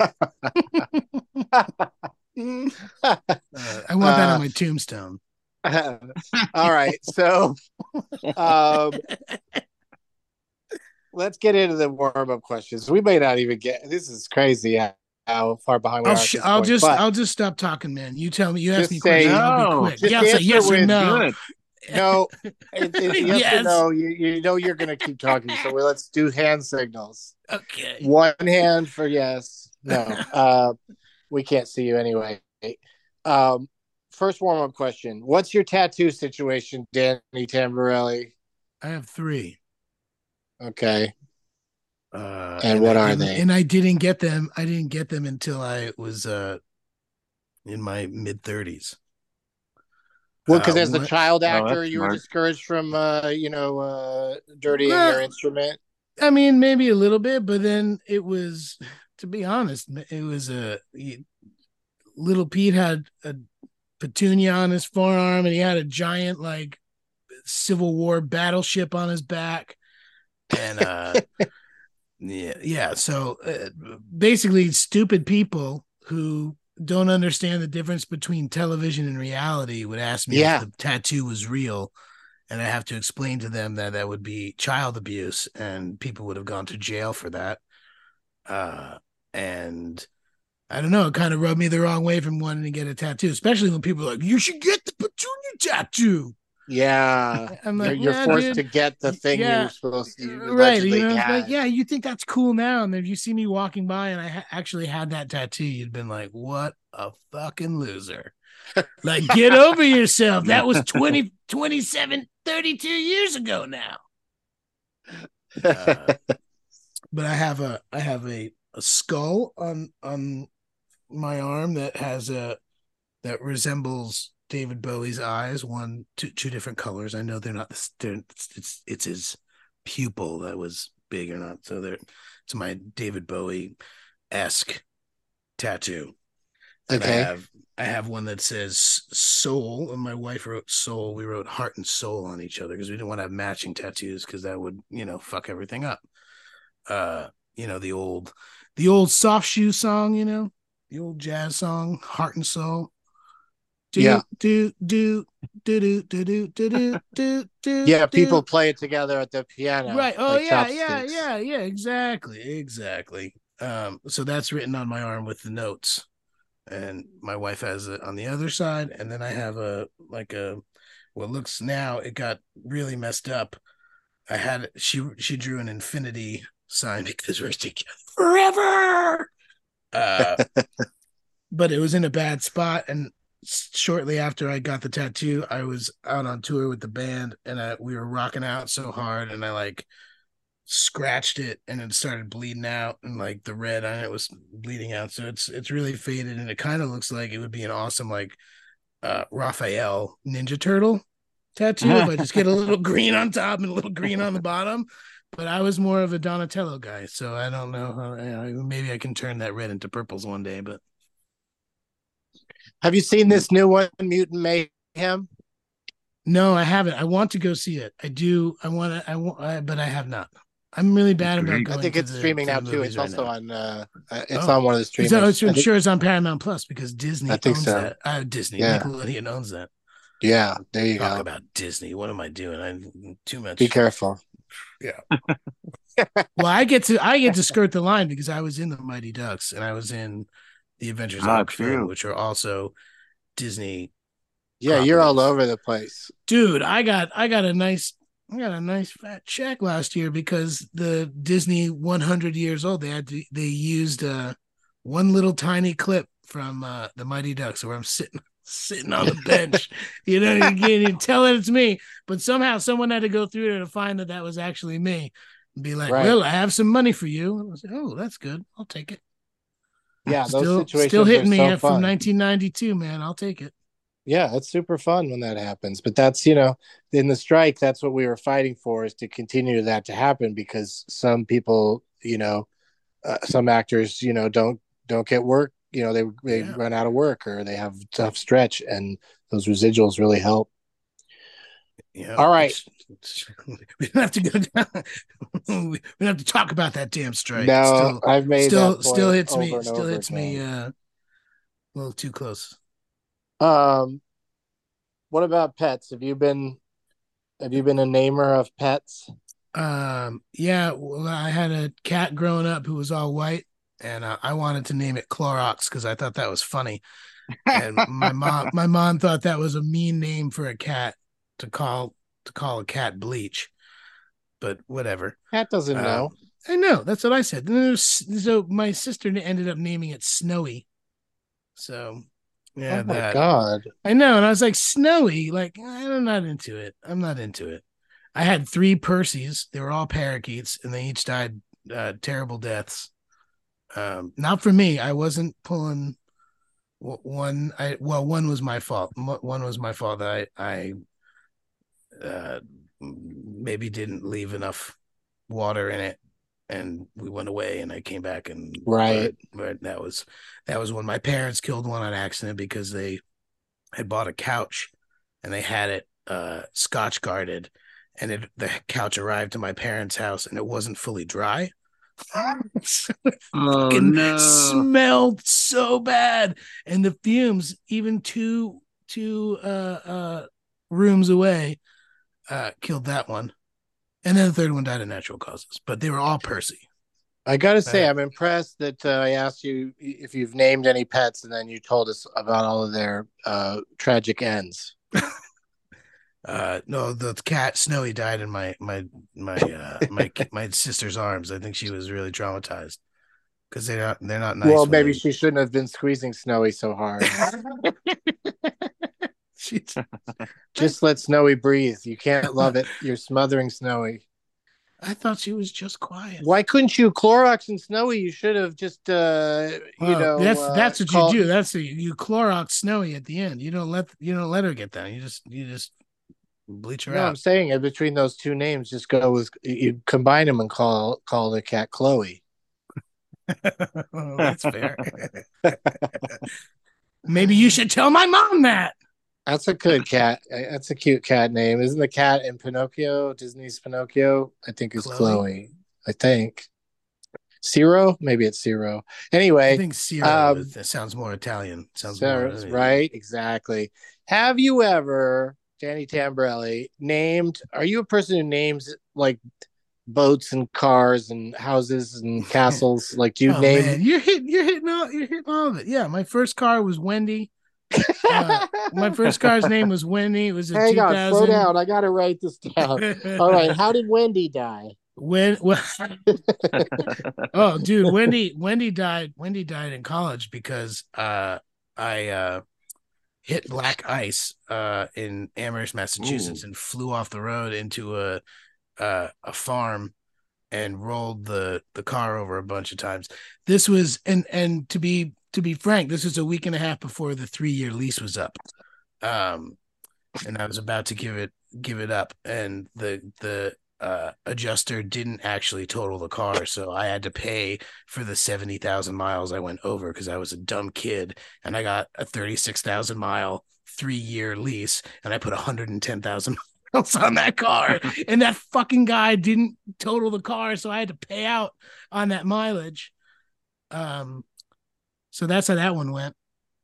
Uh, I want that Uh, on my tombstone. All right, so um, let's get into the warm-up questions. We may not even get, this is crazy how, how far behind we I'll are at sh- this I'll point, just but I'll just stop talking, man. You tell me. You ask Just me say- questions. I'll be No, quick. just Yeah, I'll say answer yes or with no. Good. no, it, it's yes, Yes. or no. You, you know you're going to keep talking, so we, let's do hand signals. Okay. One hand for yes, no. Uh, we can't see you anyway. Um, first warm-up question. What's your tattoo situation, Danny Tamborelli? I have three. Okay. Uh, And what I are didn't- they? And I didn't get them. I didn't get them until I was uh in my mid thirties. Well, because Uh, as a one- child Oh, actor, that's you were smart. discouraged from, uh, you know, uh, dirtying Well, your instrument. I mean, maybe a little bit, but then it was, to be honest, it was a little Pete had a petunia on his forearm, and he had a giant like Civil War battleship on his back, and uh, yeah, yeah. So uh, basically, stupid people who don't understand the difference between television and reality would ask me Yeah. if the tattoo was real. And I have to explain to them that that would be child abuse, and people would have gone to jail for that. Uh, and I don't know, it kind of rubbed me the wrong way from wanting to get a tattoo, especially when people are like, "You should get the petunia tattoo." Yeah. I'm You're, like, you're "Yeah, forced dude." to get the thing Yeah. you're supposed to you Right, allegedly you know, had. like, yeah, you think that's cool now, and if you see me walking by and I ha- actually had that tattoo, you'd been like, "What a fucking loser!" Like, get over yourself. That was twenty, twenty-seven, thirty-two years ago now. Uh, but I have a I have a, a skull on on my arm that has a that resembles David Bowie's eyes, one two two different colors. I know they're not the they're, it's, it's it's his pupil that was big or not. So they're it's my David Bowie esque tattoo. And Okay. I have I have one that says soul, and my wife wrote soul. We wrote heart and soul on each other because we didn't want to have matching tattoos because that would, you know, fuck everything up. Uh, you know, the old the old soft shoe song, you know, the old jazz song, Heart and Soul. Do, Yeah. do do do do do do do do do do. Yeah, do. people play it together at the piano. Right. Oh like yeah, yeah, chopsticks. yeah, yeah. Exactly, exactly. Um, so that's written on my arm with the notes, and my wife has it on the other side, and then I have a like a what looks now it got really messed up. I had she she drew an infinity sign because we're together forever. Uh, but it was in a bad spot, and shortly after I got the tattoo, I was out on tour with the band, and I, we were rocking out so hard, and I like scratched it, and it started bleeding out, and like the red on it was bleeding out. So it's it's really faded, and it kind of looks like it would be an awesome like uh Raphael Ninja Turtle tattoo if I just get a little green on top and a little green on the bottom. But I was more of a Donatello guy, so I don't know how. You know, maybe I can turn that red into purples one day, but. Have you seen this new one, Mutant Mayhem? No, I haven't. I want to go see it. I do. I want to. I want, I, but I have not. I'm really bad about Great. going. I think to it's the- streaming to now the too. movies It's right also now. on. Uh, uh, it's Oh. on one of the It's, streamers. oh, it's, I I'm think- sure it's on Paramount Plus because Disney I think owns so. that. Uh, Disney, Yeah. Nickelodeon owns that. Yeah, there you Talk go. about Disney. What am I doing? I'm too much. Be careful. Well, I get to I get to skirt the line because I was in the Mighty Ducks and I was in the Adventures of Ah, Huck Finn, true. which are also Disney Yeah, you're all properties. over the place. Dude, I got I got a nice I got a nice fat check last year because the Disney one hundred years old, they had to, they used uh one little tiny clip from uh the Mighty Ducks where I'm sitting sitting on the bench. You know, you can you tell that it's me, but somehow someone had to go through there to find that that was actually me and be like, Right. well, I have some money for you. And I was like, oh, that's good. I'll take it. Yeah, those Still, situations still hitting are me so at- from fun. nineteen ninety-two, man. I'll take it. Yeah, it's super fun when that happens. But that's, you know, in the strike, that's what we were fighting for, is to continue that to happen, because some people, you know, uh, some actors, you know, don't don't get work. You know, they they Yeah. run out of work, or they have a tough stretch, and those residuals really help. Yeah. All right. We don't have to go down. We don't have to talk about that damn strike. No, It's still, I've made still, that still point hits me. over and Still over hits me. again. Uh, a little too close. Um, what about pets? Have you been have you been a namer of pets? Um, yeah. Well, I had a cat growing up who was all white, and uh, I wanted to name it Clorox because I thought that was funny. And my mom, my mom thought that was a mean name for a cat to call to call a cat Bleach. But whatever. Cat doesn't Um, know. I know. That's what I said. And then there's- So my sister ended up naming it Snowy. So yeah, Oh my that god. I know. And I was like, Snowy, like I'm not into it. I'm not into it. I had three Percys. They were all parakeets, and they each died uh, terrible deaths. Um, not for me. I wasn't pulling w- one. I well, one was my fault. M- One was my fault that I I uh, maybe didn't leave enough water in it, and we went away, and I came back, and Right. but, but that was that was when my parents killed one on accident because they had bought a couch and they had it uh scotch guarded, and it, the couch arrived to my parents' house and it wasn't fully dry. So it Oh fucking no. smelled so bad, and the fumes, even two two uh uh rooms away, uh killed that one. And then the third one died of natural causes, but they were all Percy. I gotta say, Uh, I'm impressed that uh, I asked you if you've named any pets, and then you told us about all of their uh, tragic ends. Uh, no, the cat Snowy died in my my my uh my my sister's arms. I think she was really traumatized because they're not they're not nice. Well, when maybe they- she shouldn't have been squeezing Snowy so hard. She's- Just let Snowy breathe. You can't love it. You're smothering Snowy. I thought she was just quiet. Why couldn't you Clorox and Snowy? You should have just, uh, you Well, know, that's uh, that's what call- you do. That's a, you Clorox Snowy at the end. You don't let you don't let her get that. You just you just bleach her No, I'm out. saying in between those two names, just go with you combine them and call call the cat Chloe. Oh, that's fair. Maybe you should tell my mom that. That's a good cat. That's a cute cat name. Isn't the cat in Pinocchio, Disney's Pinocchio? I think it's Chloe? Chloe. I think. Ciro? Maybe it's Ciro. I Anyway, think Ciro um, is- that sounds more Italian. Sounds Ciro's more right. Exactly. Have you ever, Danny Tamborelli, named, are you a person who names like boats and cars and houses and castles? Like, do you Oh, name? man, you're hitting you're hitting all you're hitting all of it. Yeah, my first car was Wendy. Uh, my first car's name was Wendy. It was a Hang two on, thousand. slow down. I got to write this down. All right. How did Wendy die? When well, oh dude, Wendy Wendy died Wendy died in college because uh I uh hit black ice uh in Amherst, Massachusetts, Ooh. and flew off the road into a uh, a farm and rolled the the car over a bunch of times. This was and and to be to be frank, this was a week and a half before the three year lease was up. Um and I was about to give it give it up, and the the uh, adjuster didn't actually total the car, so I had to pay for the seventy thousand miles I went over because I was a dumb kid, and I got a thirty-six thousand mile three year lease, and I put one hundred ten thousand miles on that car, and that fucking guy didn't total the car, so I had to pay out on that mileage. Um, so that's how that one went.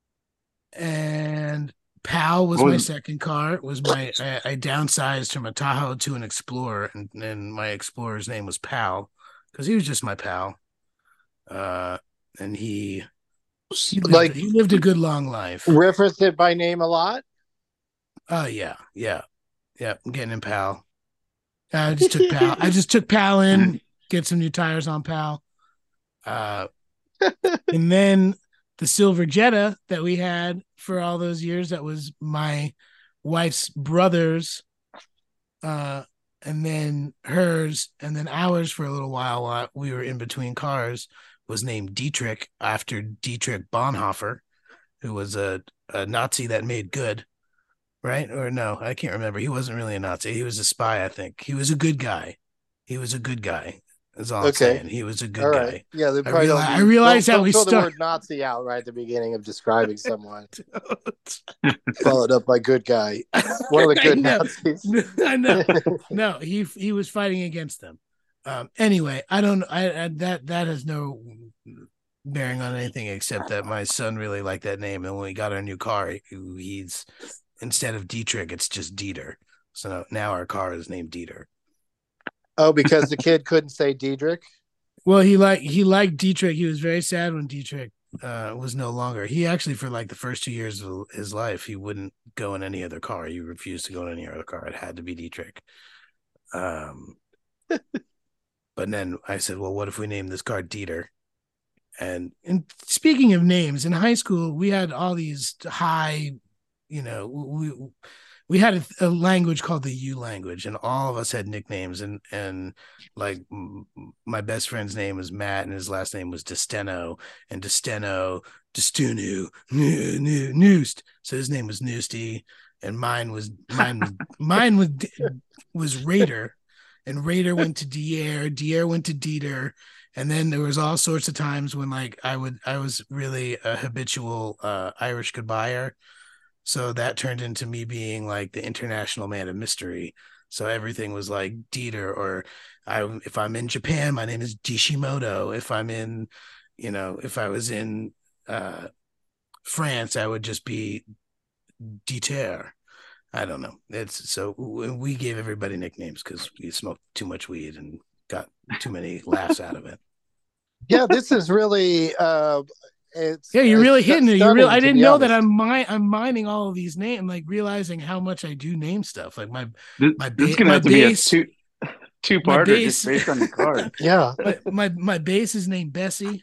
And Pal was What my was- second car. It was my I, I downsized from a Tahoe to an Explorer, and, and my Explorer's name was Pal because he was just my pal. Uh, and he he lived, Like, he lived a good long life. reference it by name a lot? Oh yeah, yeah, yeah. I'm getting in Pal. I just took Pal. I just took Pal in, get some new tires on Pal. Uh, and then the silver Jetta that we had for all those years, that was my wife's brother's, uh, and then hers, and then ours for a little while while we were in between cars, was named Dietrich after Dietrich Bonhoeffer, who was a, a Nazi that made good. Right? Or no, I can't remember. He wasn't really a Nazi. He was a spy, I think. He was a good guy. He was a good guy. That's all I'm Okay. saying. He was a good All right. guy. Yeah, they I, probably reali- don't, I realized don't, how don't we throw the started. word Nazi out right at the beginning of describing someone. Followed up by good guy. One of the good I know. Nazis. I know. No, he he was fighting against them. Um, anyway, I don't. I, I that that has no bearing on anything except that my son really liked that name, and when we got our new car, he, he's instead of Dietrich, it's just Dieter. So now our car is named Dieter. Oh, because the kid couldn't say Diedrich? Well, he liked he liked Dietrich. He was very sad when Dietrich uh, was no longer. He actually, for like the first two years of his life, he wouldn't go in any other car. He refused to go in any other car. It had to be Dietrich. Um, but then I said, well, what if we name this car Dieter? And and speaking of names, in high school, we had all these high, you know, we we had a, a language called the U language, and all of us had nicknames. And and like m- my best friend's name was Matt, and his last name was Desteno, and Desteno, Destunu, Noost. So his name was Noosty, and mine was mine was mine was was Raider, and Raider went to Dier, Dier went to Dieter. And then there was all sorts of times when like I would I was really a habitual uh, Irish goodbyer. So that turned into me being like the international man of mystery. So everything was like Dieter, or I if I'm in Japan, my name is Dishimoto. If I'm in, you know, if I was in uh, France, I would just be Dieter. I don't know. It's so we gave everybody nicknames because we smoked too much weed and got too many laughs out of it. Yeah, this is really uh it's yeah, you're it's really stu- hitting it. You really stunning, I to didn't be know honest. that I'm mi- I'm mining all of these names, like realizing how much I do name stuff. Like my This, my this is ba- gonna my have to base, be a two two my parter base- just based on your card. Yeah, my, my my base is named Bessie.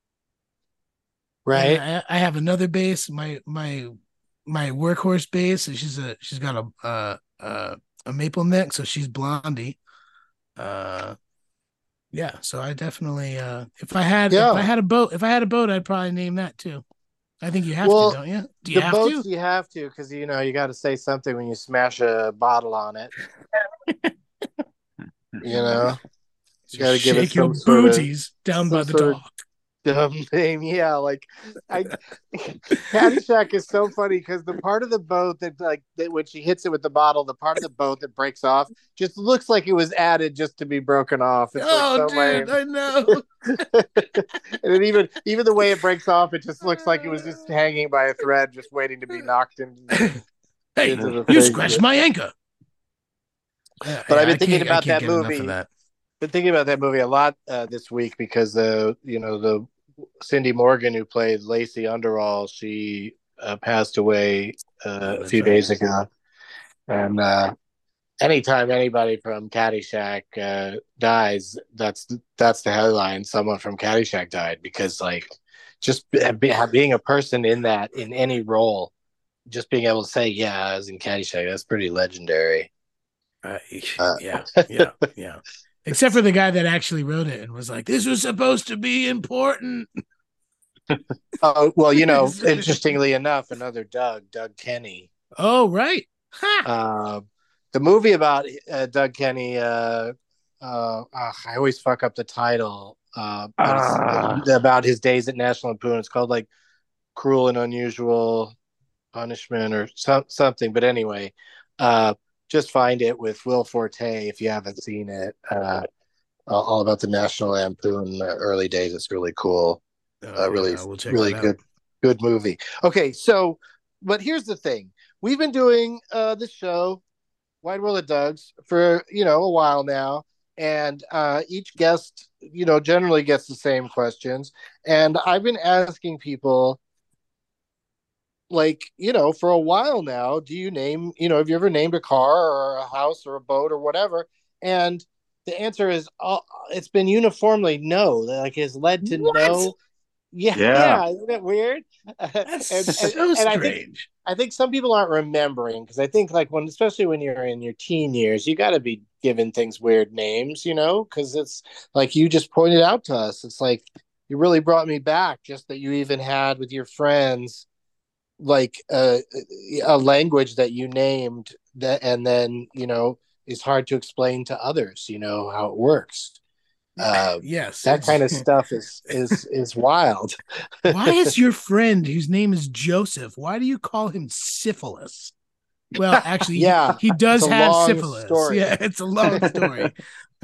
right. And I, I have another base. My my my workhorse base. And she's a she's got a uh, uh, a maple neck, so she's Blondie. Uh, yeah. So I definitely uh, if I had Yeah. if I had a boat if I had a boat, I'd probably name that too. I think you have Well, to, don't you? Do you The have boats to? you have to, because you know you got to say something when you smash a bottle on it. You know, you got to give it Shake your some sort of booties down by some the sort of dock. dumb name. Yeah, like I Caddyshack is so funny because the part of the boat that like that when she hits it with the bottle, the part of the boat that breaks off just looks like it was added just to be broken off. It's Oh, like so dude, lame. I know. And then even even the way it breaks off, it just looks like it was just hanging by a thread, just waiting to be knocked into the, Hey, into the you thing. scratched my anchor. Yeah, But yeah, I've been I thinking can't- I about can't that get enough movie. of that. Been thinking about that movie a lot uh, this week because the you know the Cindy Morgan who played Lacey Underall, she uh, passed away uh, Oh, a that's few right. days ago, and uh, anytime anybody from Caddyshack uh, dies, that's that's the headline. Someone from Caddyshack died because like just be, being a person in that in any role, just being able to say yeah, I was in Caddyshack, that's pretty legendary. Uh, Uh, yeah, yeah, yeah. Except for the guy that actually wrote it and was like, "This was supposed to be important." Oh well, you know, interestingly enough, another Doug, Doug Kenny. Oh, right. Ha! Uh, the movie about uh, Doug Kenny, uh, uh, uh, I always fuck up the title, uh, but Ah. it's about his days at National Lampoon. It's called like Cruel and Unusual Punishment or so- something. But anyway, uh, just find it with Will Forte if you haven't seen it. Uh, all about the National Lampoon early days. It's really cool. Oh, Uh, really, yeah, we'll check really that out. good, good movie. Okay, so, but here's the thing: we've been doing uh, this show, Wide World of Doug's, for you know a while now, and uh, each guest, you know, generally gets the same questions. And I've been asking people like, you know, for a while now, do you name, you know, have you ever named a car or a house or a boat or whatever? And the answer is, uh, it's been uniformly no. Like, has led to What? no. Yeah, Yeah. yeah, isn't it weird? That's and, and, so and I think strange. I think some people aren't remembering because I think like when, especially when you're in your teen years, you got to be giving things weird names, you know, because it's like you just pointed out to us. It's like you really brought me back, just that you even had with your friends like uh, a language that you named that, and then you know is hard to explain to others. You know how it works. Uh, Yes, that it's- kind of stuff is is is wild. Why is your friend whose name is Joseph? Why do you call him Syphilis? Well, actually, he- Yeah, he, does it's a have long syphilis. story. Yeah, it's a long story.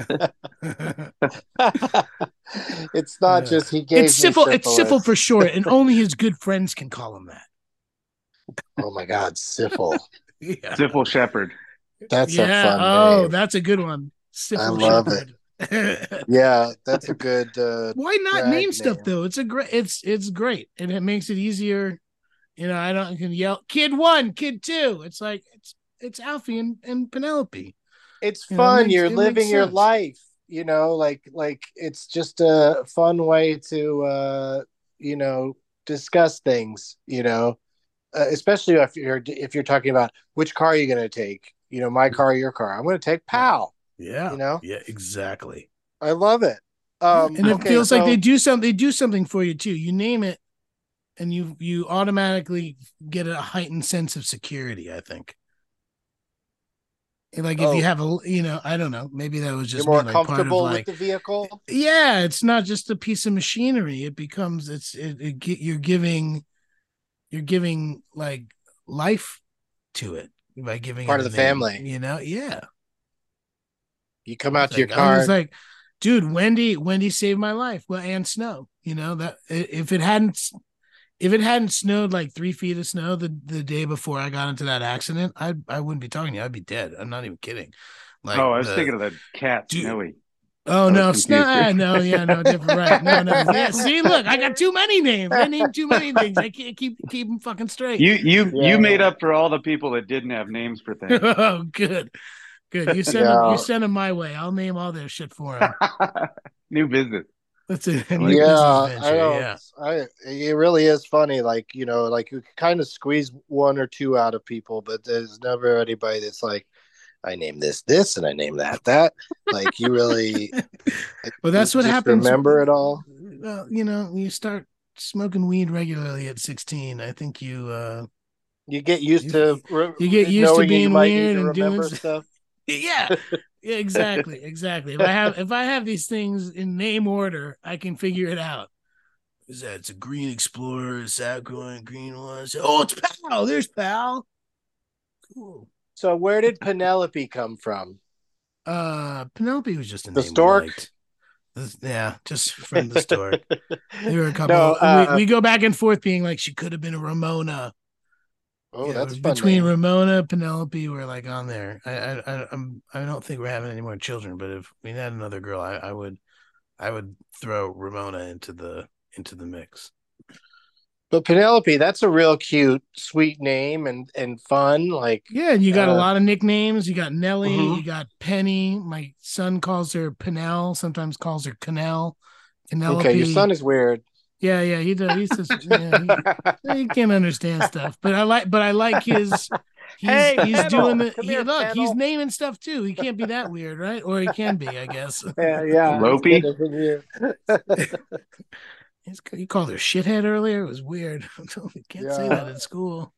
It's not Uh, just he gave it's me syphil. It's syphil syphilis. for short, and only his good friends can call him that. Oh my God, syphil. Yeah, Syphil Shepherd. That's yeah. a fun oh, name. that's a good one. Syphil I love Shepherd. Yeah, that's a good. Uh, Why not drag name stuff name. though? It's a great. It's it's great, and it makes it easier. You know, I don't I can yell kid one, kid two. It's like it's it's Alfie and, and Penelope. It's You know, it fun. makes- You're it living makes your sense. life. You know, like like it's just a fun way to uh, you know discuss things. You know, uh, especially if you're if you're talking about which car are you going to take. You know, my car or your car. I'm going to take Pal. Yeah, You know? yeah, exactly. I love it. Um, and it okay, feels so, like they do something. They do something for you too. You name it, and you you automatically get a heightened sense of security. I think. And like if Oh. you have a, you know, I don't know, maybe that was you're just more me, like, part of, comfortable like, with the vehicle. yeah, it's not just a piece of machinery. It becomes it's it, it gi- you're giving you're giving like life to it by giving Part it of a the name, family. You know, yeah. You come out to your Like, I was car. like, dude, Wendy, Wendy saved my life. Well, and snow, you know that if it hadn't, if it hadn't snowed like three feet of snow the, the day before I got into that accident, I I wouldn't be talking to you. I'd be dead. I'm not even kidding. Like, oh, I was the, thinking of the cat Dude. Snowy. oh I no, was snow, confused. ah, no, yeah, no, different, right? No, no, yeah. See, look, I got too many names. I named too many things. I can't keep keep them fucking straight. You you Yeah. you made up for all the people that didn't have names for things. Oh, good, good. You send them, Yeah. you send them my way. I'll name all their shit for them. New business. That's a I new like it. Yeah, business I venture. don't. Yeah. I it really is funny. Like you know, like you kind of squeeze one or two out of people, but there's never anybody that's like, I name this this and I name that that. Like you really. Well, that's you what just happens. Remember it all. Well, you know, when you start smoking weed regularly at sixteen, I think you uh You get used You- to re- you get used to knowing you being might weird need to and doing remember s- stuff. yeah. Yeah, exactly, exactly. If I have if I have these things in name order, I can figure it out. Is that it's a green explorer, is that green green one? Oh, it's Pal. There's Pal. Cool. So where did Penelope come from? Uh Penelope was just a The name we stork? liked. This- Yeah, just from the stork. There were a couple. No, uh, we, we go back and forth, being like, she could have been a Ramona. Oh, You know, that's a fun between name. Ramona, Penelope, we're like on there. I, I, I, I'm, I don't think we're having any more children, but if we had another girl, I, I would, I would throw Ramona into the into the mix. But Penelope, that's a real cute, sweet name and and fun. Like Yeah, and you got a Uh, lot of nicknames. You got Nellie, Mhm. you got Penny. My son calls her Penel, sometimes calls her Canel. Penelope. okay, your son is weird. Yeah, yeah, he does. He's just, yeah, he, he can't understand stuff, but I like, but I like his. He's Hey, he's Pennell, doing the come he, here, look. He's Pennell. naming stuff too. He can't be that weird, right? Or he can be, I guess. Yeah, yeah. Lopey? It's good to hear. He's, he called her shithead earlier. It was weird. You can't say Yeah. that in school.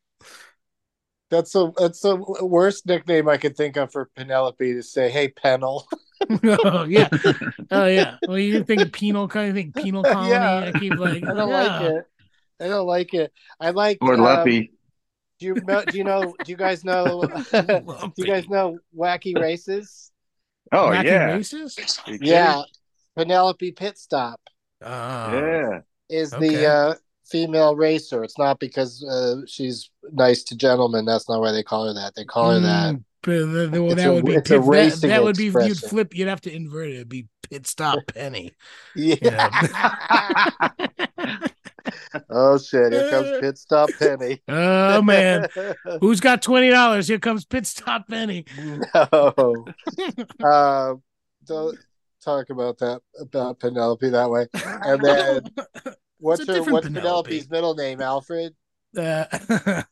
That's a that's the worst nickname I could think of for Penelope to say. Hey, Pennell. Oh yeah, oh yeah. Well, you didn't think of penal kind of thing. Penal colony. Yeah. I keep like, I don't yeah. like it. I don't like it. I like. Or um, Luppy. Do you know? Do you know? Do you guys know? do you guys know Wacky Races? Oh, Wacky yeah. Racist? You kidding? Yeah, Penelope Pit Stop Oh, Yeah. is Okay. the uh, female racer. It's not because uh, she's nice to gentlemen. That's not why they call her that. They call her that. Mm, but the- the- well, It's that a- would be it's a pit, that, racing that would be you'd expression. flip. You'd have to invert it. It'd be pit stop Penny. Yeah. Yeah. Oh shit! Here comes Pit Stop Penny. Oh man, who's got twenty dollars? Here comes Pit Stop Penny. No. uh, don't talk about that about Penelope that way. And then what's her what's Penelope. Penelope's middle name? Alfred? Uh,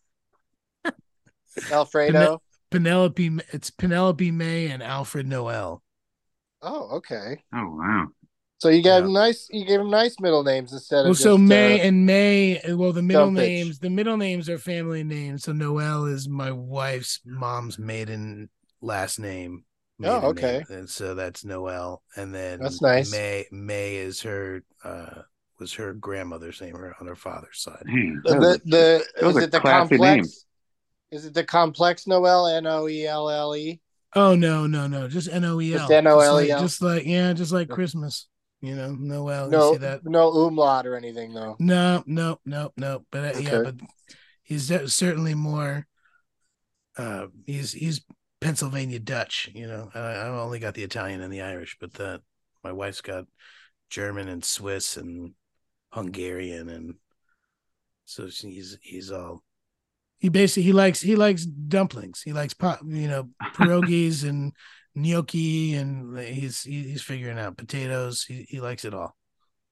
Alfredo? Penelope. It's Penelope May and Alfred Noel. Oh, okay. Oh wow. So you gave Yeah. him nice. You gave him nice middle names instead Well, of so just, May uh, and May. Well, the middle Dumpage. names. The middle names are family names. So Noel is my wife's mom's maiden last name. Oh, maiden okay. name. And so that's Noel. And then That's nice. May May is her. Uh, was her grandmother's name on her father's side. Man, the those the, are- those is are it the classy complex? names. Is it the complex Noel? N O E L L E. Oh no, no, no, just N O E L. Just N O L E L? Just like, just like yeah, just like Christmas. You know, Noel. No, You see that? no umlaut or anything though. No, no, no, no. But uh, yeah, Okay. but he's de- certainly more. Uh, he's he's Pennsylvania Dutch. You know, I, I only got the Italian and the Irish, but the my wife's got German and Swiss and Hungarian, and so he's he's all. He basically he likes he likes dumplings. He likes pot, you know, pierogies and gnocchi, and he's he's figuring out potatoes. He he likes it all.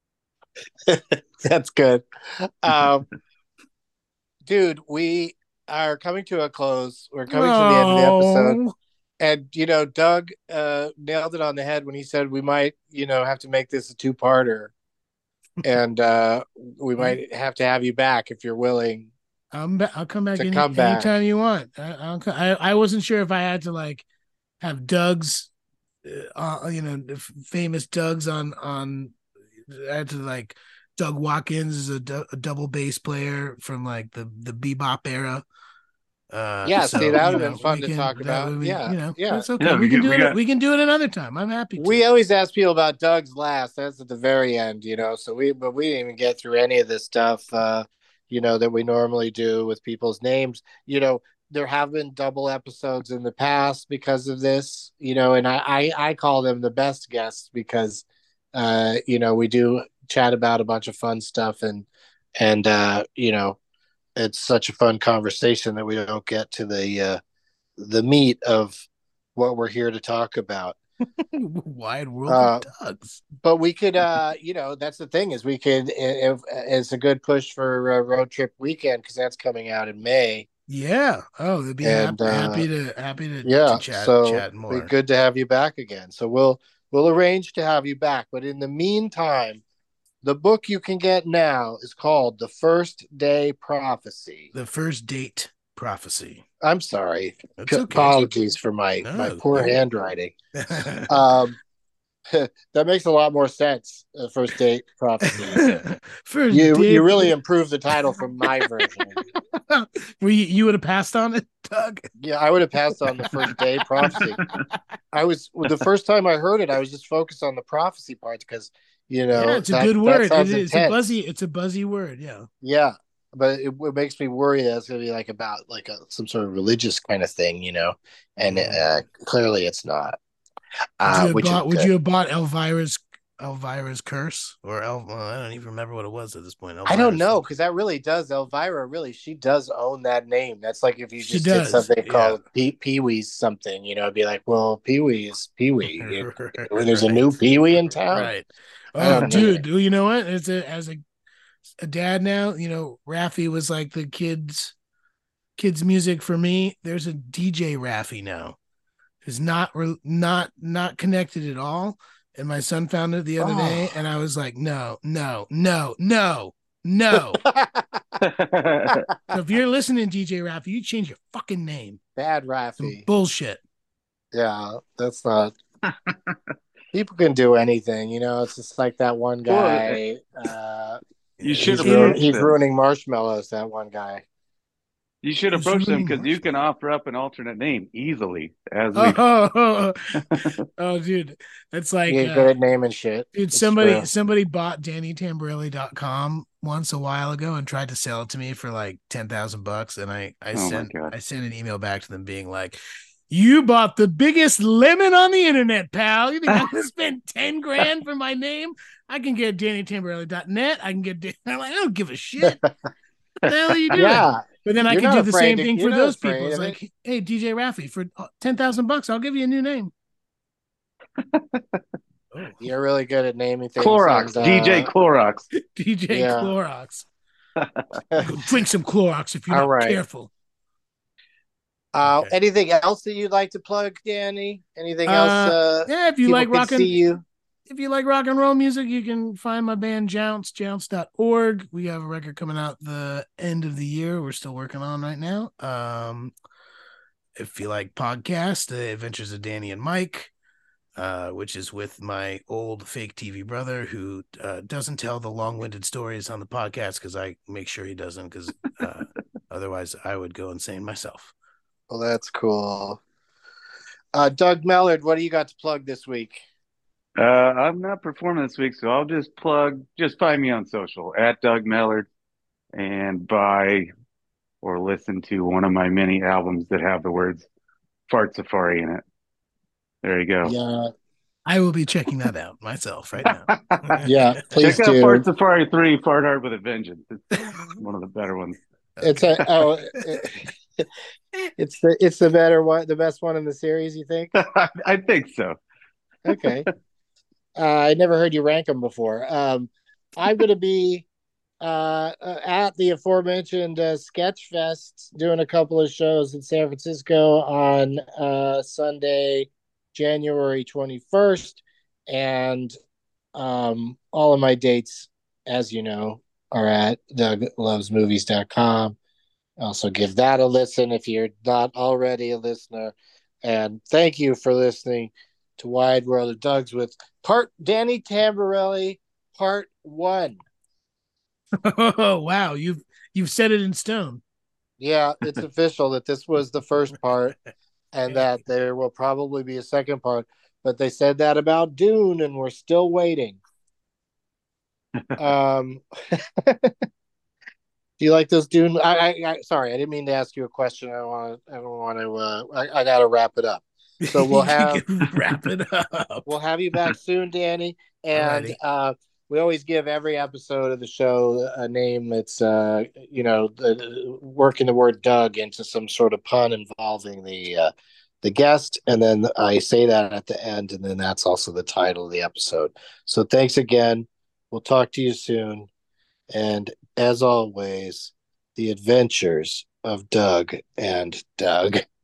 That's good. Um, dude, we are coming to a close. We're coming to the end of the episode. Oh. And, you know, Doug uh, nailed it on the head when he said we might, you know, have to make this a two-parter. And uh, we might have to have you back if you're willing. I'm ba- I'll come back To any, come back. anytime you want. I, I'll co- I I wasn't sure if I had to like have Doug's, uh, uh, you know, the f- famous Doug's on on. I had to like Doug Watkins is a, du- a double bass player from like the the bebop era. Uh, Yeah, so, see, that you would've been know, fun we to can- talk that about. would be- Yeah, you know, yeah. it's okay. Yeah, we, we can get- do we it. got- We can do it another time. I'm happy. To. We always ask people about Doug's last. That's at the very end, you know. So we, but we didn't even get through any of this stuff, uh, you know, that we normally do with people's names. You know, there have been double episodes in the past because of this, you know, and I, I, I call them the best guests because, uh, you know, we do chat about a bunch of fun stuff, and and uh, you know, it's such a fun conversation that we don't get to the uh, the meat of what we're here to talk about. Wide world Uh, of Doug's. But we could, uh, you know, that's the thing is we could. If, it's a good push for uh, Road Trip Weekend because that's coming out in May. Yeah. Oh, they'd be And, happy, uh, happy to happy to, Yeah, to chat so chat it'd more. be good to have you back again. So we'll we'll arrange to have you back. But in the meantime, the book you can get now is called The First Day Prophecy. The First Date Prophecy. I'm sorry. That's okay. Apologies for my No, my poor no. handwriting. Um, that makes a lot more sense. Uh, First Date Prophecy. First You date. you really improved the title from my version. Were you, you would have passed on it, Doug? Yeah, I would have passed on the First Day Prophecy. I was the first time I heard it, I was just focused on the prophecy part because you know yeah, it's a that- good that word. It sounds is, it's a intense. buzzy. It's a buzzy word. Yeah. Yeah, but it, it makes me worry that it's going to be like about like a, some sort of religious kind of thing, you know, and uh, clearly it's not. Would Uh, you have which is bought? Would good. you have bought Elvira's Elvira's curse or El? Well, I don't even remember what it was at this point. I don't Elvira's- know because that really does Elvira. Really, she does own that name. That's like if you She just did does, something yeah. called Pee Pee Wee's something, you know, it'd be like, well, Pee Wee is Pee Wee. Right. There's a new Pee Wee in town. Right. I Oh, don't dude, you know what? As a as a, a dad now, you know, Raffi was like the kids kids music for me. There's a D J Raffi now. Who's not re- not not connected at all. And my son found it the other Oh. day, and I was like, no, no, no, no, no. So if you're listening, D J Raffi, you change your fucking name. Bad Some Raffy. bullshit. Yeah, that's not. People can do anything, you know. It's just like that one guy. Uh, You should he's, have ru- approached he's him. ruining marshmallows. That one guy. You should Who's approach them ruining because you can offer up an alternate name easily. As we, Oh, oh, oh, dude, that's like, He's uh, good at naming shit. dude. It's Somebody true. somebody bought Danny Tamborelli dot com once a while ago and tried to sell it to me for like ten thousand bucks, and I I Oh my sent God. I sent an email back to them being like, You bought the biggest lemon on the internet, pal. You think I'm going to spend ten grand for my name? I can get Danny Tamborelli dot net. I can get, I'm like, I don't give a shit. What the hell are you doing? Yeah. But then I You're can not do the afraid same to- thing you're for not those afraid people. It's of like, hey, D J Raffi, for ten thousand bucks, I'll give you a new name. Oh. You're really good at naming things. Clorox, and, D J uh, Clorox. D J Yeah. Clorox. You'll drink some Clorox if you're All not right. careful. Uh, Okay. Anything else that you'd like to plug, Danny? Anything else? Uh, Uh, yeah, if you people like can rocking, see you. if you like rock and roll music, you can find my band Jounce, jounce dot org. We have a record coming out the end of the year. We're still working on right now. Um, if you like podcasts, The Adventures of Danny and Mike, uh, which is with my old fake T V brother who uh, doesn't tell the long-winded stories on the podcast because I make sure he doesn't, because uh, otherwise I would go insane myself. Well, that's cool. Uh, Doug Mellard, what do you got to plug this week? Uh, I'm not performing this week, so I'll just plug, just find me on social at Doug Mellard and buy or listen to one of my many albums that have the words Fart Safari in it. There you go. Yeah, I will be checking that out myself right now. yeah. Please Check out do. Fart Safari three, Fart Hard with a Vengeance. It's one of the better ones. It's a oh, it- it's the it's the better one, the best one in the series. You think? I think so. Okay. Uh, I never heard you rank them before. Um, I'm going to be uh, uh, at the aforementioned uh, Sketch Fest doing a couple of shows in San Francisco on uh, Sunday, January twenty-first. And um, all of my dates, as you know, are at doug loves movies dot com. Also, give that a listen if you're not already a listener. And thank you for listening to Wide World of Doug's with part Danny Tamborelli, part one. Oh wow, you've you've set it in stone. Yeah, it's official that this was the first part and that there will probably be a second part. But they said that about Dune, and we're still waiting. Um, do you like those Dune? I, I, I sorry, I didn't mean to ask you a question. I don't want. I don't want to. Uh, I, I got to wrap it up. So we'll have wrap it up. We'll have you back soon, Danny. And Alrighty. uh, we always give every episode of the show a name that's, uh, you know, the, working the word Doug into some sort of pun involving the uh, the guest. And then I say that at the end, and then that's also the title of the episode. So thanks again. We'll talk to you soon. And as always, the adventures of Doug and Doug.